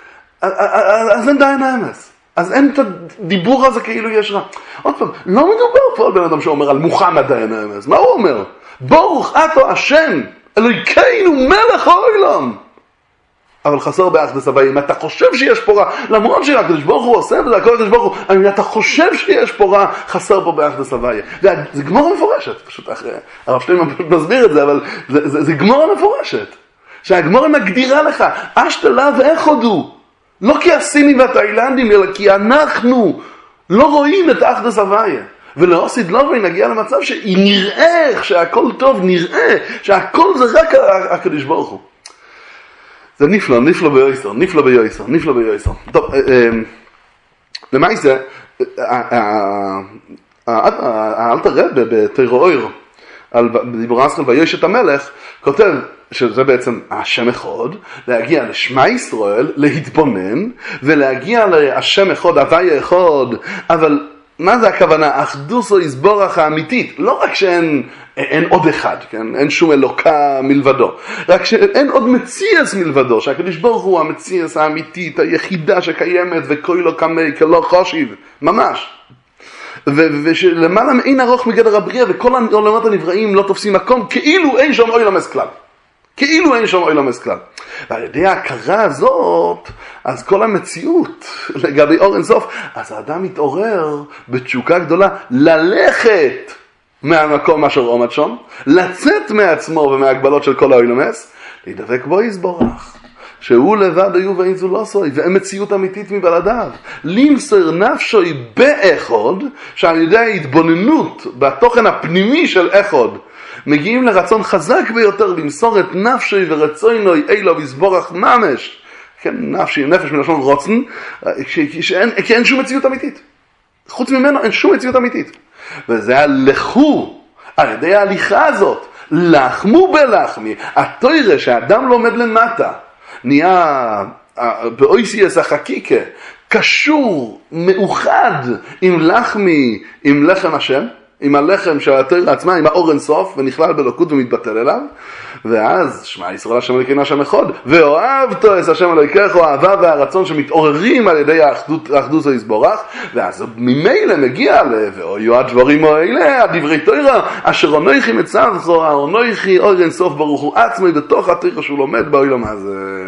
אז אין די נאמס. אז אין את הדיבור הזה כאילו יש רע. עוד פעם, לא מדובר פה על בן אדם שאומר על מוחמד די נאמס. מה הוא אומר? ברוך אתה השם, אלוהינו מלך העולם. אבל חסר באחדות הוויה. אם אתה חושב שיש פה רע, למרות שהקדוש ברוך הוא עושה וזה הכל הקדוש ברוך הוא, אם אתה חושב שיש פה רע, חסר פה באחדות הוויה. זה גמורה מפורשת, פשוט אחרי, הרב שטיינמן מסביר את זה, אבל זה גמורה מפורשת. שהגמורה מגדירה לך, אשתלה ואחד הוא. לא כי הסינים והתאילנדים, אלא כי אנחנו לא רואים את אחדות הוויה. ולעוסיד לובי נגיע למצב שנראה שהכל טוב, נראה שהכל זה רק הקדוש ברוך הוא. זה נפלא ביועסר. טוב, למה זה? האלתר רב בתורה אור, בדיבור אסכול ויוש את המלך, כותב שזה בעצם השם אחד, להגיע לשמע ישראל, להתבונן, ולהגיע להשם אחד, הוויה אחד, אבל מה זה הכוונה? אחדוסו יסבורך האמיתית. לא רק שאין עוד אחד, כן? אין שום אלוקה מלבדו. רק שאין עוד מציאס מלבדו, שהקדוש ברוך הוא המציאס האמיתית, היחידה שקיימת, וכוי לא קמי, כלא חושיב. ממש. ושלמעלה מאין ארוך מגדר הבריאה, וכל העולמות הנבראים לא תופסים מקום, כאילו אין שם אוי למס כלל. כאילו אין שם אוי למס כלל. ועל ידי ההכרה הזאת, אז כל המציאות לגבי אור אינסוף, אז האדם מתעורר בתשוקה גדולה ללכת מהמקום אשר עומד שם, לצאת מעצמו ומההגבלות של כל האילומס, להידבק בו יסבורך. שהוא לבד היו ואין זו לא סוי, והם מציאות אמיתית מבלעדיו. למסר נפשוי באחד, שעל ידי ההתבוננות בתוכן הפנימי של אחד, מגיעים לרצון חזק ביותר למסור את נפשי ורצוינוי אילו ויסבורך ממש, כן, נפשי, נפש מלשון רוצן, כי אין שום מציאות אמיתית. חוץ ממנו אין שום מציאות אמיתית. וזה הלכו, על ידי ההליכה הזאת, לחמו בלחמי, התוירה שהאדם לומד למטה, נהיה באויסייס החקיקה, קשור, מאוחד עם לחמי, עם לחם השם, עם הלחם של התורה עצמה, עם האור אינסוף, ונכלל בלוקות ומתבטל אליו, ואז שמע ישראל השם אלוקינו השם אחד, ואוהבתו את השם אלוקיך, האהבה והרצון שמתעוררים על ידי האחדות היסבורך, ואז ממילא מגיע ואויו הדברים האלה, הדברי תורה, אשר אנוכי מצווך, אנוכי אור אינסוף ברוך הוא עצמי, בתוך התורה שהוא לומד בעולם הזה.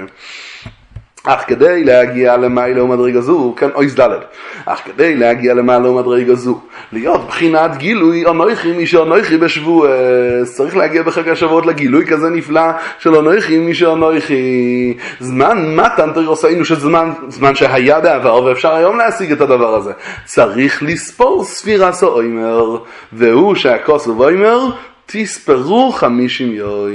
אך כדי להגיע למעלה ומדרגה זו, כן, אוי זדלת, אך כדי להגיע למעלה ומדרגה זו, להיות בחינת גילוי אנוכי מי שאנוכי בשבוע, צריך להגיע בחג השבועות לגילוי כזה נפלא של אנוכי מי שאנוכי. זמן מתן תורתנו זמן שהיה בעבר, ואפשר היום להשיג את הדבר הזה. צריך לספור ספירת האומר, והוא שהכוסף ואומר, תספרו 50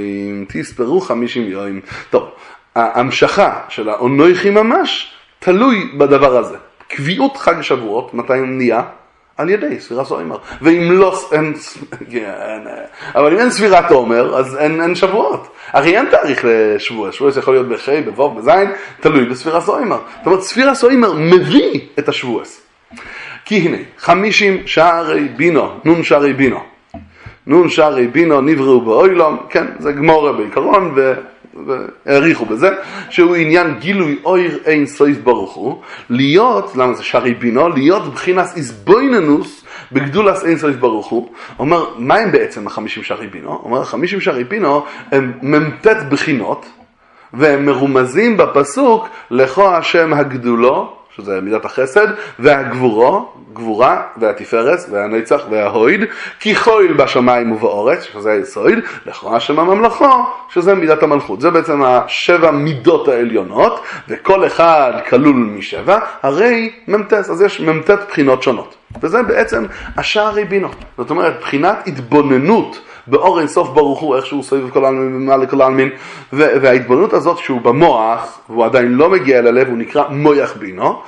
יום. טוב, ההמשכה של האנוכי ממש תלוי בדבר הזה. קביעות חג שבועות, מתי נהיה? על ידי ספירת האומר. ואם לא, אבל אם אין ספירת האומר, אז אין שבועות. הרי אין תאריך לשבוע. שבוע יכול להיות בחי, בבוב, בזין, תלוי בספירת האומר. זאת אומרת, ספירת האומר מביא את השבוע. כי הנה, 50 שערי בינו, נון שערי בינו נבראו בעולם, כן, זה גמורה בעיקרון, והעריכו בזה, שהוא עניין גילוי אויר אין סוף ברוך הוא, להיות, למה זה שערי בינו, להיות בחינס איזבויננוס בגדולס אין סוף ברוך הוא. אומר, מה הם בעצם ה50 שערי בינו? אומר, 50 שערי בינו הם ממתת בחינות, והם מרומזים בפסוק לכו השם הגדולו, שזה מידת החסד, והגבורו, גבורה והתפארס והנצח וההויד, כי חויל בשמיים ובאורץ, שזה היסוד, לכו השם הממלכו, שזה מידת המלכות. זה בעצם השבע מידות העליונות, וכל אחד כלול משבע, הרי ממתס, אז יש ממתת בחינות שונות. וזה בעצם השערי בינו. זאת אומרת, בחינת התבוננות באור אין סוף ברוך הוא, איך שהוא סביב כל העלמין ומעלה כל העלמין, וההתבוננות הזאת שהוא במוח, והוא עדיין לא מגיע אל הלב, הוא נקרא מויח בינו,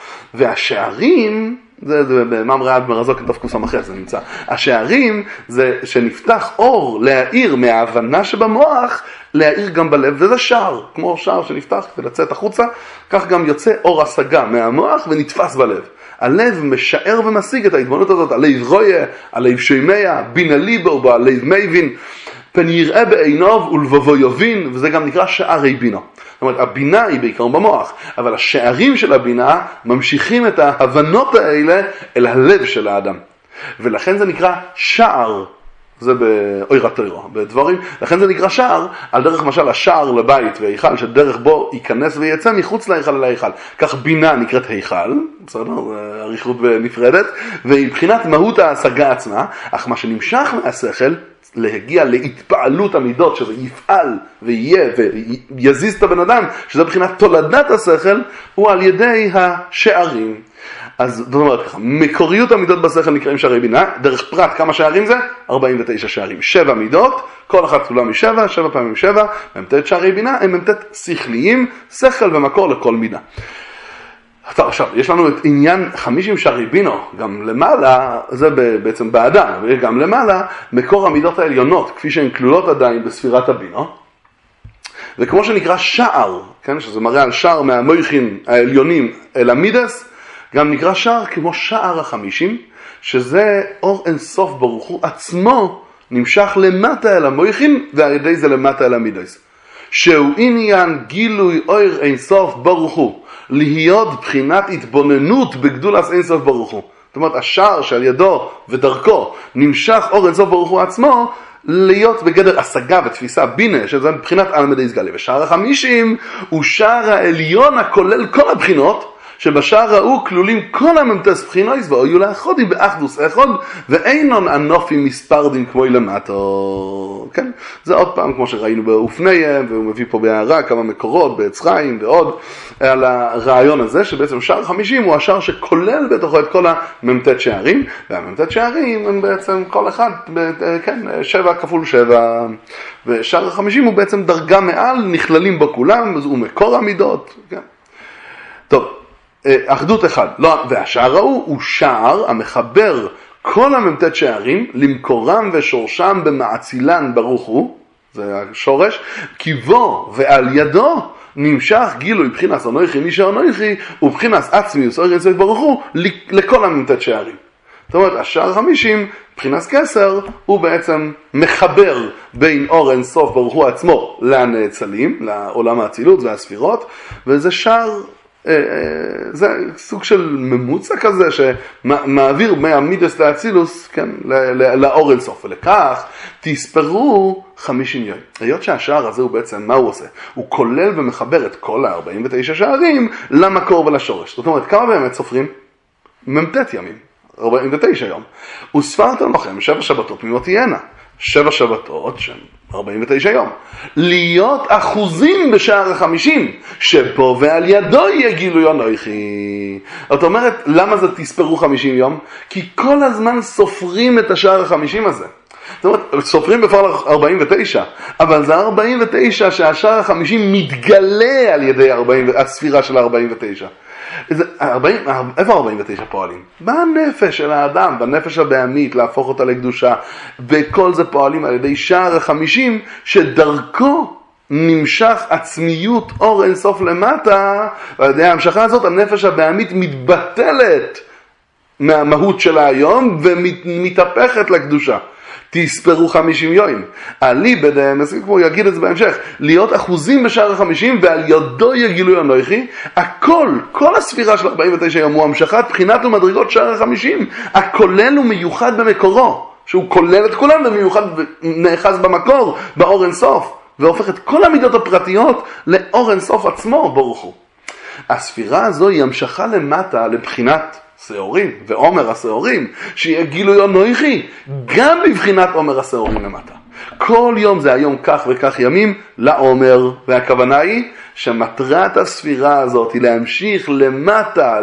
והשערים, זה במאמרי עד מרזוק כתוב כוסם אחר, זה נמצא, השערים זה שנפתח אור להאיר מההבנה שבמוח, להאיר גם בלב, וזה שער, כמו שער שנפתח כדי לצאת החוצה, כך גם יוצא אור השגה מהמוח ונתפס בלב. הלב משער ומשיג את ההתבוננות הזאת, הלב רואה, הלב שומע, בינה ליבו, הלב מבין, פן יראה בעיניו ולבבו יבין, וזה גם נקרא שערי בינה. זאת אומרת, הבינה היא בעיקר במוח, אבל השערים של הבינה ממשיכים את ההבנות האלה אל הלב של האדם. ולכן זה נקרא שער, זה באוירת תורה, בדברים, לכן זה נקרא שער, על דרך משל השער לבית והיכל, שדרך בו ייכנס ויצא מחוץ להיכל אל ההיכל. כך בינה נקראת היכל, בסדר, עריכות נפרדת, ובחינת מהות ההשגה עצמה, אך מה שנמשך מהשכל, להגיע להתפעלות המידות, שזה יפעל ויהיה ויזיז את הבן אדם, שזה בחינת תולדת השכל, הוא על ידי השערים. אז זאת אומרת ככה, מקוריות המידות בשכל נקראים שערי בינה, דרך פרט כמה שערים זה? 49 שערים, 7 מידות, כל אחת כולה מ7, 7 פעמים 7, ממתת שערי בינה, הם ממתת שכליים, שכל ומקור לכל מידה. טוב, עכשיו, יש לנו את עניין 50 שערי בינו, גם למעלה, זה בעצם באדם, וגם למעלה, מקור המידות העליונות, כפי שהן כלולות עדיין בספירת הבינו, וכמו שנקרא שער, כן, שזה מראה על שער מהמויכין העליונים אל המידס, גם נקרא שער כמו שער ה50, שזה אור אין סוף ברוך הוא עצמו נמשך למטה אל המויכין, ועל ידי זה למטה אל המידס. שהוא עניין גילוי אור אין סוף ברוך הוא, להיות בחינת התבוננות בגדולת אין סוף ברוך הוא. זאת אומרת, השער שעל ידו ודרכו נמשך אור אין סוף ברוך הוא עצמו, להיות בגדר השגה ותפיסה בינה, שזה בחינת אלמדי יסגלה. ושער ה50 הוא שער העליון הכולל כל הבחינות, שבשער ההוא כלולים כל הממתס בחינויס, והיו לאחודים באחדוס אחד, ואינון אנופים מספרדים כמו למטו. כן? זה עוד פעם, כמו שראינו באופניהם, והוא מביא פה בהערה כמה מקורות, בעץ חיים ועוד, על הרעיון הזה, שבעצם שער 50 הוא השער שכולל בתוכו את כל הממתת שערים, והממתת שערים הם בעצם כל אחד, כן, 7 כפול 7, ושער 50 הוא בעצם דרגה מעל, נכללים בו כולם, הוא מקור המידות, כן. טוב. אחדות אחד, לא, והשער ההוא הוא שער המחבר כל הממתת שערים למקורם ושורשם במעצילן ברוך הוא, זה השורש, כי בו ועל ידו נמשך גילוי בחינת אנוכי מי שאנוכי ובחינת עצמיוס אור אין סוף ברוך הוא לכל הממתת שערים. זאת אומרת, השער 50, בחינת כסר, הוא בעצם מחבר בין אור אין סוף ברוך הוא עצמו לנאצלים, לעולם האצילות והספירות, וזה שער זה סוג של ממוצע כזה שמעביר מהמידס לאצילוס, כן, לאור אין סוף, ולכך תספרו 50 יום. היות שהשער הזה הוא בעצם, מה הוא עושה? הוא כולל ומחבר את כל ה-49 שערים למקור ולשורש. זאת אומרת, כמה באמת סופרים? ממתת ימים, 49 יום. וספרתם לכם 7 שבתות ממות תהיינה. 7 שבתות שהן 49 יום. להיות אחוזים בשער ה50, שפה ועל ידו יהיה גילוי אנוכי. זאת אומרת, למה זה תספרו 50 יום? כי כל הזמן סופרים את השער ה50 הזה. זאת אומרת, סופרים בפועל 49, אבל זה 49 שהשער ה50 מתגלה על ידי הספירה של 49. איפה 49 פועלים? בנפש של האדם, בנפש הבהמית, להפוך אותה לקדושה. וכל זה פועלים על ידי שער ה50, שדרכו נמשך עצמיות אור אין סוף למטה, ועל ידי ההמשכה הזאת הנפש הבהמית מתבטלת מהמהות שלה היום, ומתהפכת לקדושה. תספרו 50 יום. עלי בדם, כמו יגיד את זה בהמשך, להיות אחוזים בשער 50 ועל ידו יגילוי אנוכי, הכל, כל הספירה של 49 יום הוא המשכת בחינת ומדרגות שער 50, הכולל ומיוחד במקורו, שהוא כולל את כולם ומיוחד נאחז במקור, באור אין סוף, והופך את כל המידות הפרטיות לאור אין סוף עצמו, ברוך הוא. הספירה הזו היא המשכה למטה לבחינת שעורים ועומר השעורים, שיהיה גילוי אנוכי גם בבחינת עומר השעורים למטה. כל יום זה היום כך וכך ימים לעומר, והכוונה היא שמטרת הספירה הזאת היא להמשיך למטה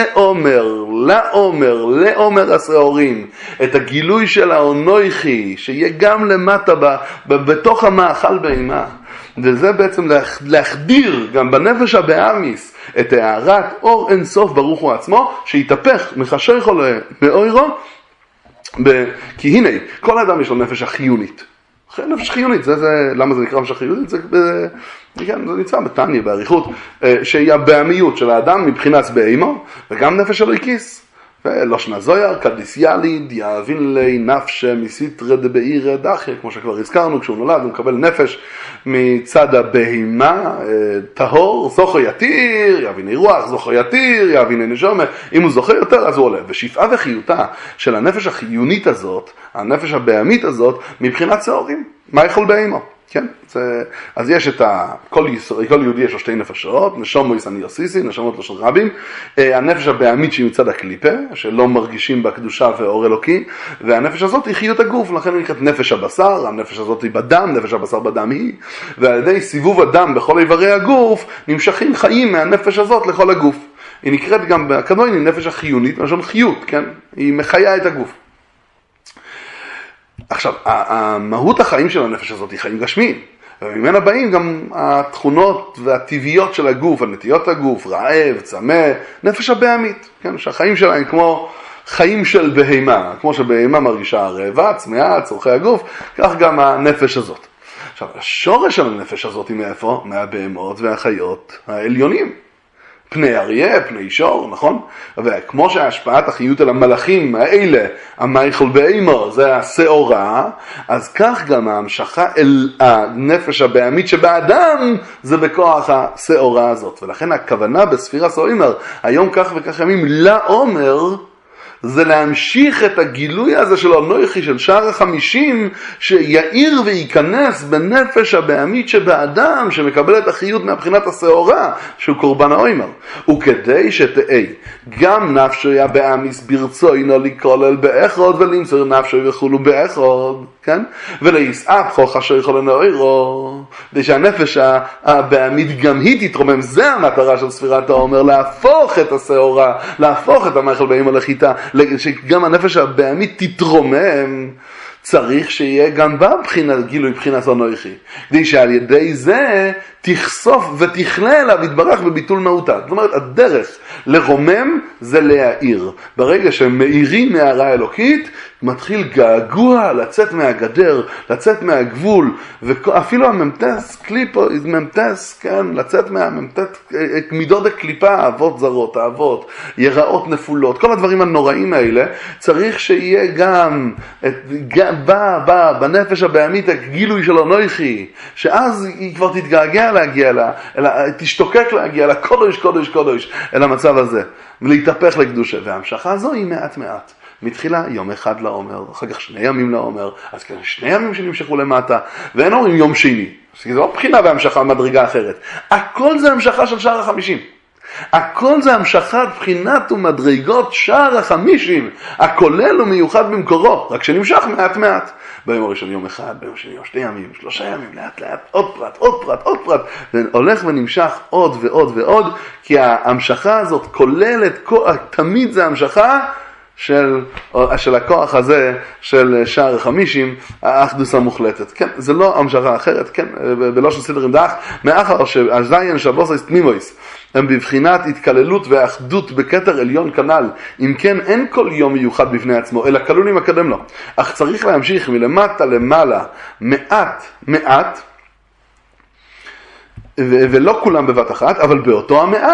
לעומר השעורים, את הגילוי של האנוכי שיהיה גם למטה בתוך המאכל בהמה. וזה בעצם להחדיר גם בנפש הבאמיס את הערת אור אין סוף ברוך הוא עצמו, שיתהפך מחשיכו לאוירו, כי הנה כל האדם יש לו נפש החיונית. נפש חיונית, למה זה נקרא נפש החיונית? זה נמצא בתניא באריכות, שהיא הבאמיות של האדם מבחינת בהמה, וגם נפש אלוהיקיס. ולושנה זויר, קדיס יליד, יאבין לי נפש מסיתרא דבעירא דחיא, כמו שכבר הזכרנו, כשהוא נולד הוא מקבל נפש מצד הבהמה, טהור, זוכר יתיר, יאבין רוח, זוכר יתיר, יאבין נשמה, אם הוא זוכר יותר אז הוא עולה. ושפעה וחיותה של הנפש החיונית הזאת, הנפש הבהמית הזאת, מבחינת שעורים, מה יכול בהמה? כן, אז יש את כל יהודי יש לו שתי נפשות, נשומו יסני יוסיסי, נשמות לא של רבים, הנפש הבאמית שהיא מצד הקליפה, שלא מרגישים בקדושה ואור אלוקי, והנפש הזאת היא חיות הגוף, לכן היא נקראת נפש הבשר, הנפש הזאת היא בדם, נפש הבשר בדם היא, ועל ידי סיבוב הדם בכל איברי הגוף, נמשכים חיים מהנפש הזאת לכל הגוף. היא נקראת גם בקנון, היא נפש החיונית, משום חיות, כן? היא מחיה את הגוף. עכשיו, המהות החיים של הנפש הזאת היא חיים גשמיים, וממנה באים גם התכונות והטבעיות של הגוף, הנטיות הגוף, רעב, צמא, נפש הבאמית, כן? שהחיים שלהם כמו חיים של בהמה, כמו שבהמה מרגישה רעבה, צמאה, צורכי הגוף, כך גם הנפש הזאת. עכשיו, השורש של הנפש הזאת היא מאיפה? מהבהמות והחיות העליונים. פני אריה, פני שור, נכון? וכמו שהשפעת החיות על המלאכים האלה, המייכל באימו, זה השעורה, אז כך גם ההמשכה אל הנפש הבאמית שבאדם, זה בכוח השעורה הזאת. ולכן הכוונה בספירה סוימר, היום כך וכך ימים לעומר, זה להמשיך את הגילוי הזה של אנוכי של שער 50 שיעיר וייכנס בנפש הבאמית שבאדם שמקבל את החיות מהבחינת השעורה שהוא קורבן האוימר, וכדי שתהי גם נפשו הבאמיס ברצו אינו לכולל באחוד ולמסור נפשו וכולו באחוד, כן? ולהיסעף חוך אשר יכול לנאירו, כדי שהנפש הבאמית גם היא תתרומם. זה המטרה של ספירת העומר, להפוך את השעורה, להפוך את המייכל באימא לחיטה, שגם הנפש הבאמית תתרומם. צריך שיהיה גם בבחינת גילוי בחינת אנוכי, כדי שעל ידי זה תחשוף ותכלה אליו יתברך בביטול מהותה. זאת אומרת, הדרך לרומם זה להאיר. ברגע שמאירים מהערה אלוקית, מתחיל געגוע לצאת מהגדר, לצאת מהגבול, ואפילו הממתס, קליפו, ממתס, כן, לצאת מהממתס, מידות הקליפה, אהבות זרות, אהבות, יראות נפולות, כל הדברים הנוראים האלה, צריך שיהיה גם בנפש הבאמית הגילוי של אנוכי, שאז היא כבר תתגעגע להגיע תשתוקק להגיע לקודש, קודש, קודש, אל המצב הזה, ולהתהפך לקדושה. וההמשכה הזו היא מעט מעט. מתחילה יום אחד לעומר, אחר כך 2 ימים לעומר, אז כאן 2 ימים שנמשכו למטה, ואין אומרים יום שני, זה לא בחינה והמשכה מדרגה אחרת. הכל זה המשכה של שער 50. הכל זה המשכת בחינת ומדרגות שער 50, הכולל ומיוחד במקורו, רק שנמשך מעט מעט. ביום הראשון יום אחד, ביום שני יום 2 ימים, 3 ימים, לאט לאט, עוד פרט, עוד פרט, עוד פרט, והולך ונמשך עוד ועוד ועוד, כי ההמשכה הזאת כוללת, תמיד זה המשכה של הכוח הזה של שער 50, האחדוס המוחלטת. כן, זה לא המשכה אחרת, כן, בלא של סדר עם דח, מאחר שהזיין שבוסס תמימויס, הם בבחינת התקללות ואחדות בכתר עליון כנל. אם כן, אין כל יום מיוחד בפני עצמו, אלא כלולים הקדם לו. אך צריך להמשיך מלמטה למעלה, מעט, מעט, ולא כולם בבת אחת, אבל באותו המעט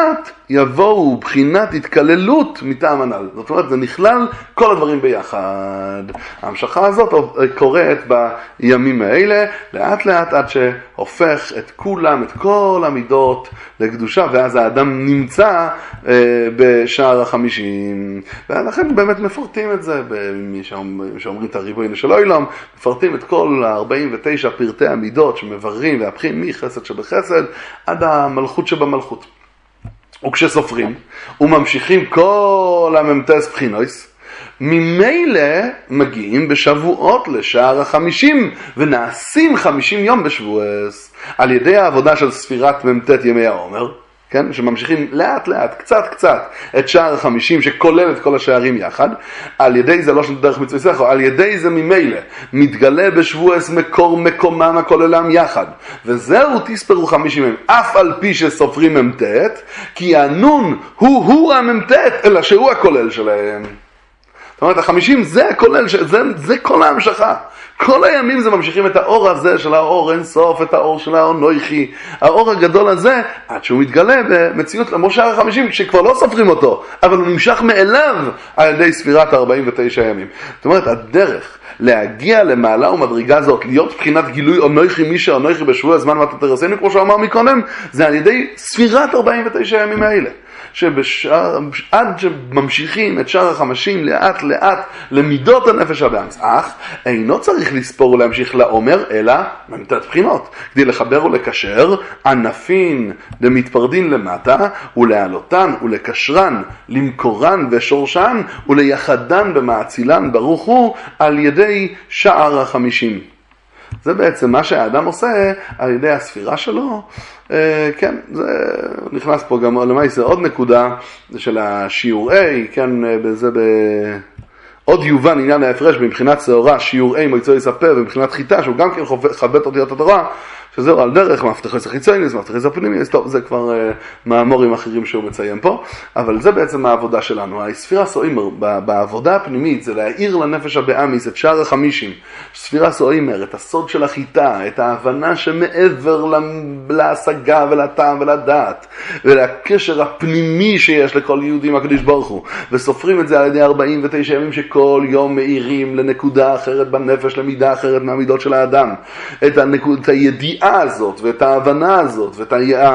יבואו בחינת התקללות מטעם הנ"ל. זאת אומרת, זה נכלל כל הדברים ביחד. ההמשכה הזאת קורית בימים האלה, לאט לאט עד שהופך את כולם, את כל המידות לקדושה, ואז האדם נמצא בשער ה-50. ולכן באמת מפרטים את זה, שאומרים את הריבונו של עולם, מפרטים את כל 49 פרטי המידות שמבררים והפכים מחסד שבחסד עד המלכות שבמלכות. וכשסופרים וממשיכים כל הממתס בחינויס, ממילא מגיעים בשבועות לשער ה-50 ונעשים 50 יום בשבועס על ידי העבודה של ספירת ממתת ימי העומר, כן? שממשיכים לאט לאט, קצת קצת את שער ה-50 שכולל את כל השערים יחד, על ידי זה לא של דרך מצווה סכו, על ידי זה ממילא מתגלה בשבועס מקור מקומם הכוללם יחד, וזהו תספרו 50 ימים, אף על פי שסופרים ממתת, כי הנון הוא הממתת, אלא שהוא הכולל שלהם. זאת אומרת, ה-50 זה הכולל, זה כל ההמשכה. כל הימים זה ממשיכים את האור הזה של האור אין סוף, את האור של האור נויכי, האור הגדול הזה, עד שהוא מתגלה במציאות למושער ה-50, כשכבר לא סופרים אותו, אבל הוא נמשך מאליו על ידי ספירת 49 ימים. זאת אומרת, הדרך להגיע למעלה ומדרגה הזאת, להיות בחינת גילוי אונויכי מישה אונויכי בשבוע הזמן ואתה תרסני, כמו שאמר מקודם, זה על ידי ספירת 49 ימים האלה. עד שממשיכים את שער ה-50 לאט לאט למידות הנפש הבאמס, אך אינו צריך לספור ולהמשיך לעומר, אלא ממתת בחינות, כדי לחבר ולקשר ענפין דמתפרדין למטה, ולהעלותן ולקשרן, למקורן ושורשן, וליחדן במעצילן ברוך הוא על ידי שער ה-50. זה בעצם מה שהאדם עושה על ידי הספירה שלו. כן, זה נכנס פה גם למעשה עוד נקודה של השיעור A, כן, בזה עוד יובן עניין ההפרש מבחינת שעורה, שיעור A מויצו יספה, ובבחינת חיטה, שהוא גם כן חבט אותיות התורה, שזהו על דרך מאבטחי חיצוניים, מאבטחי פנימיים, טוב, זה כבר מאמורים אחרים שהוא מציין פה, אבל זה בעצם העבודה שלנו. הספירה סוימר בעבודה הפנימית זה להאיר לנפש הבאמיס את שער ה-50, ספירה סוימר, את הסוד של החיטה, את ההבנה שמעבר להשגה ולטעם ולדעת, ולקשר הפנימי שיש לכל יהודי עם הקדוש ברוך הוא, וסופרים את זה על ידי 49 ימים שכל יום מאירים לנקודה אחרת בנפש, למידה אחרת מהמידות של האדם, את הידיעה הזאת ואת ההבנה הזאת ואת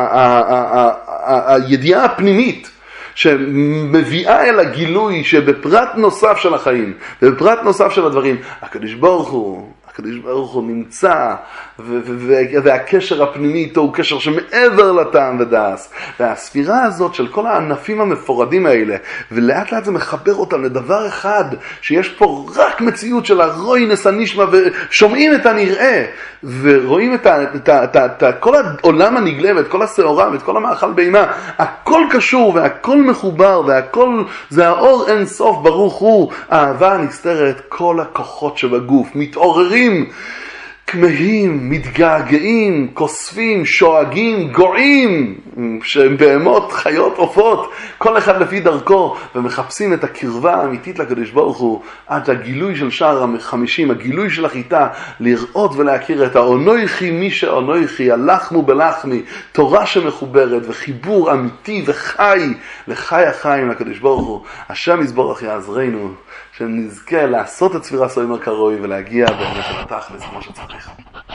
הידיעה הפנימית שמביאה אל הגילוי שבפרט נוסף של החיים ובפרט נוסף של הדברים הקדוש ברוך הוא נמצא, והקשר הפנימי איתו הוא קשר שמעבר לטעם ודעס, והספירה הזאת של כל הענפים המפורדים האלה, ולאט לאט זה מחבר אותם לדבר אחד, שיש פה רק מציאות של הרוי נס הנשמע, ושומעים את הנראה, ורואים את כל העולם הנגלה, ואת כל השעורה, ואת כל המאכל בהמה, הכל קשור, והכל מחובר, והכל זה האור אין סוף ברוך הוא, האהבה נסתרת, כל הכוחות שבגוף מתעוררים, כמהים, מתגעגעים, כוספים, שואגים, גועים, שהם בהמות, חיות, עופות, כל אחד לפי דרכו, ומחפשים את הקרבה האמיתית לקדוש ברוך הוא, עד הגילוי של שער ה-50, הגילוי של החיטה, לראות ולהכיר את האונויכי, מי שאונויכי, הלחמו בלחמי, תורה שמחוברת, וחיבור אמיתי וחי, לחי החיים לקדוש ברוך הוא. השם יזבורך יעזרנו, שנזכה לעשות את ספירה סוימר כרוי, ולהגיע באמת לתכלס כמו שצריך.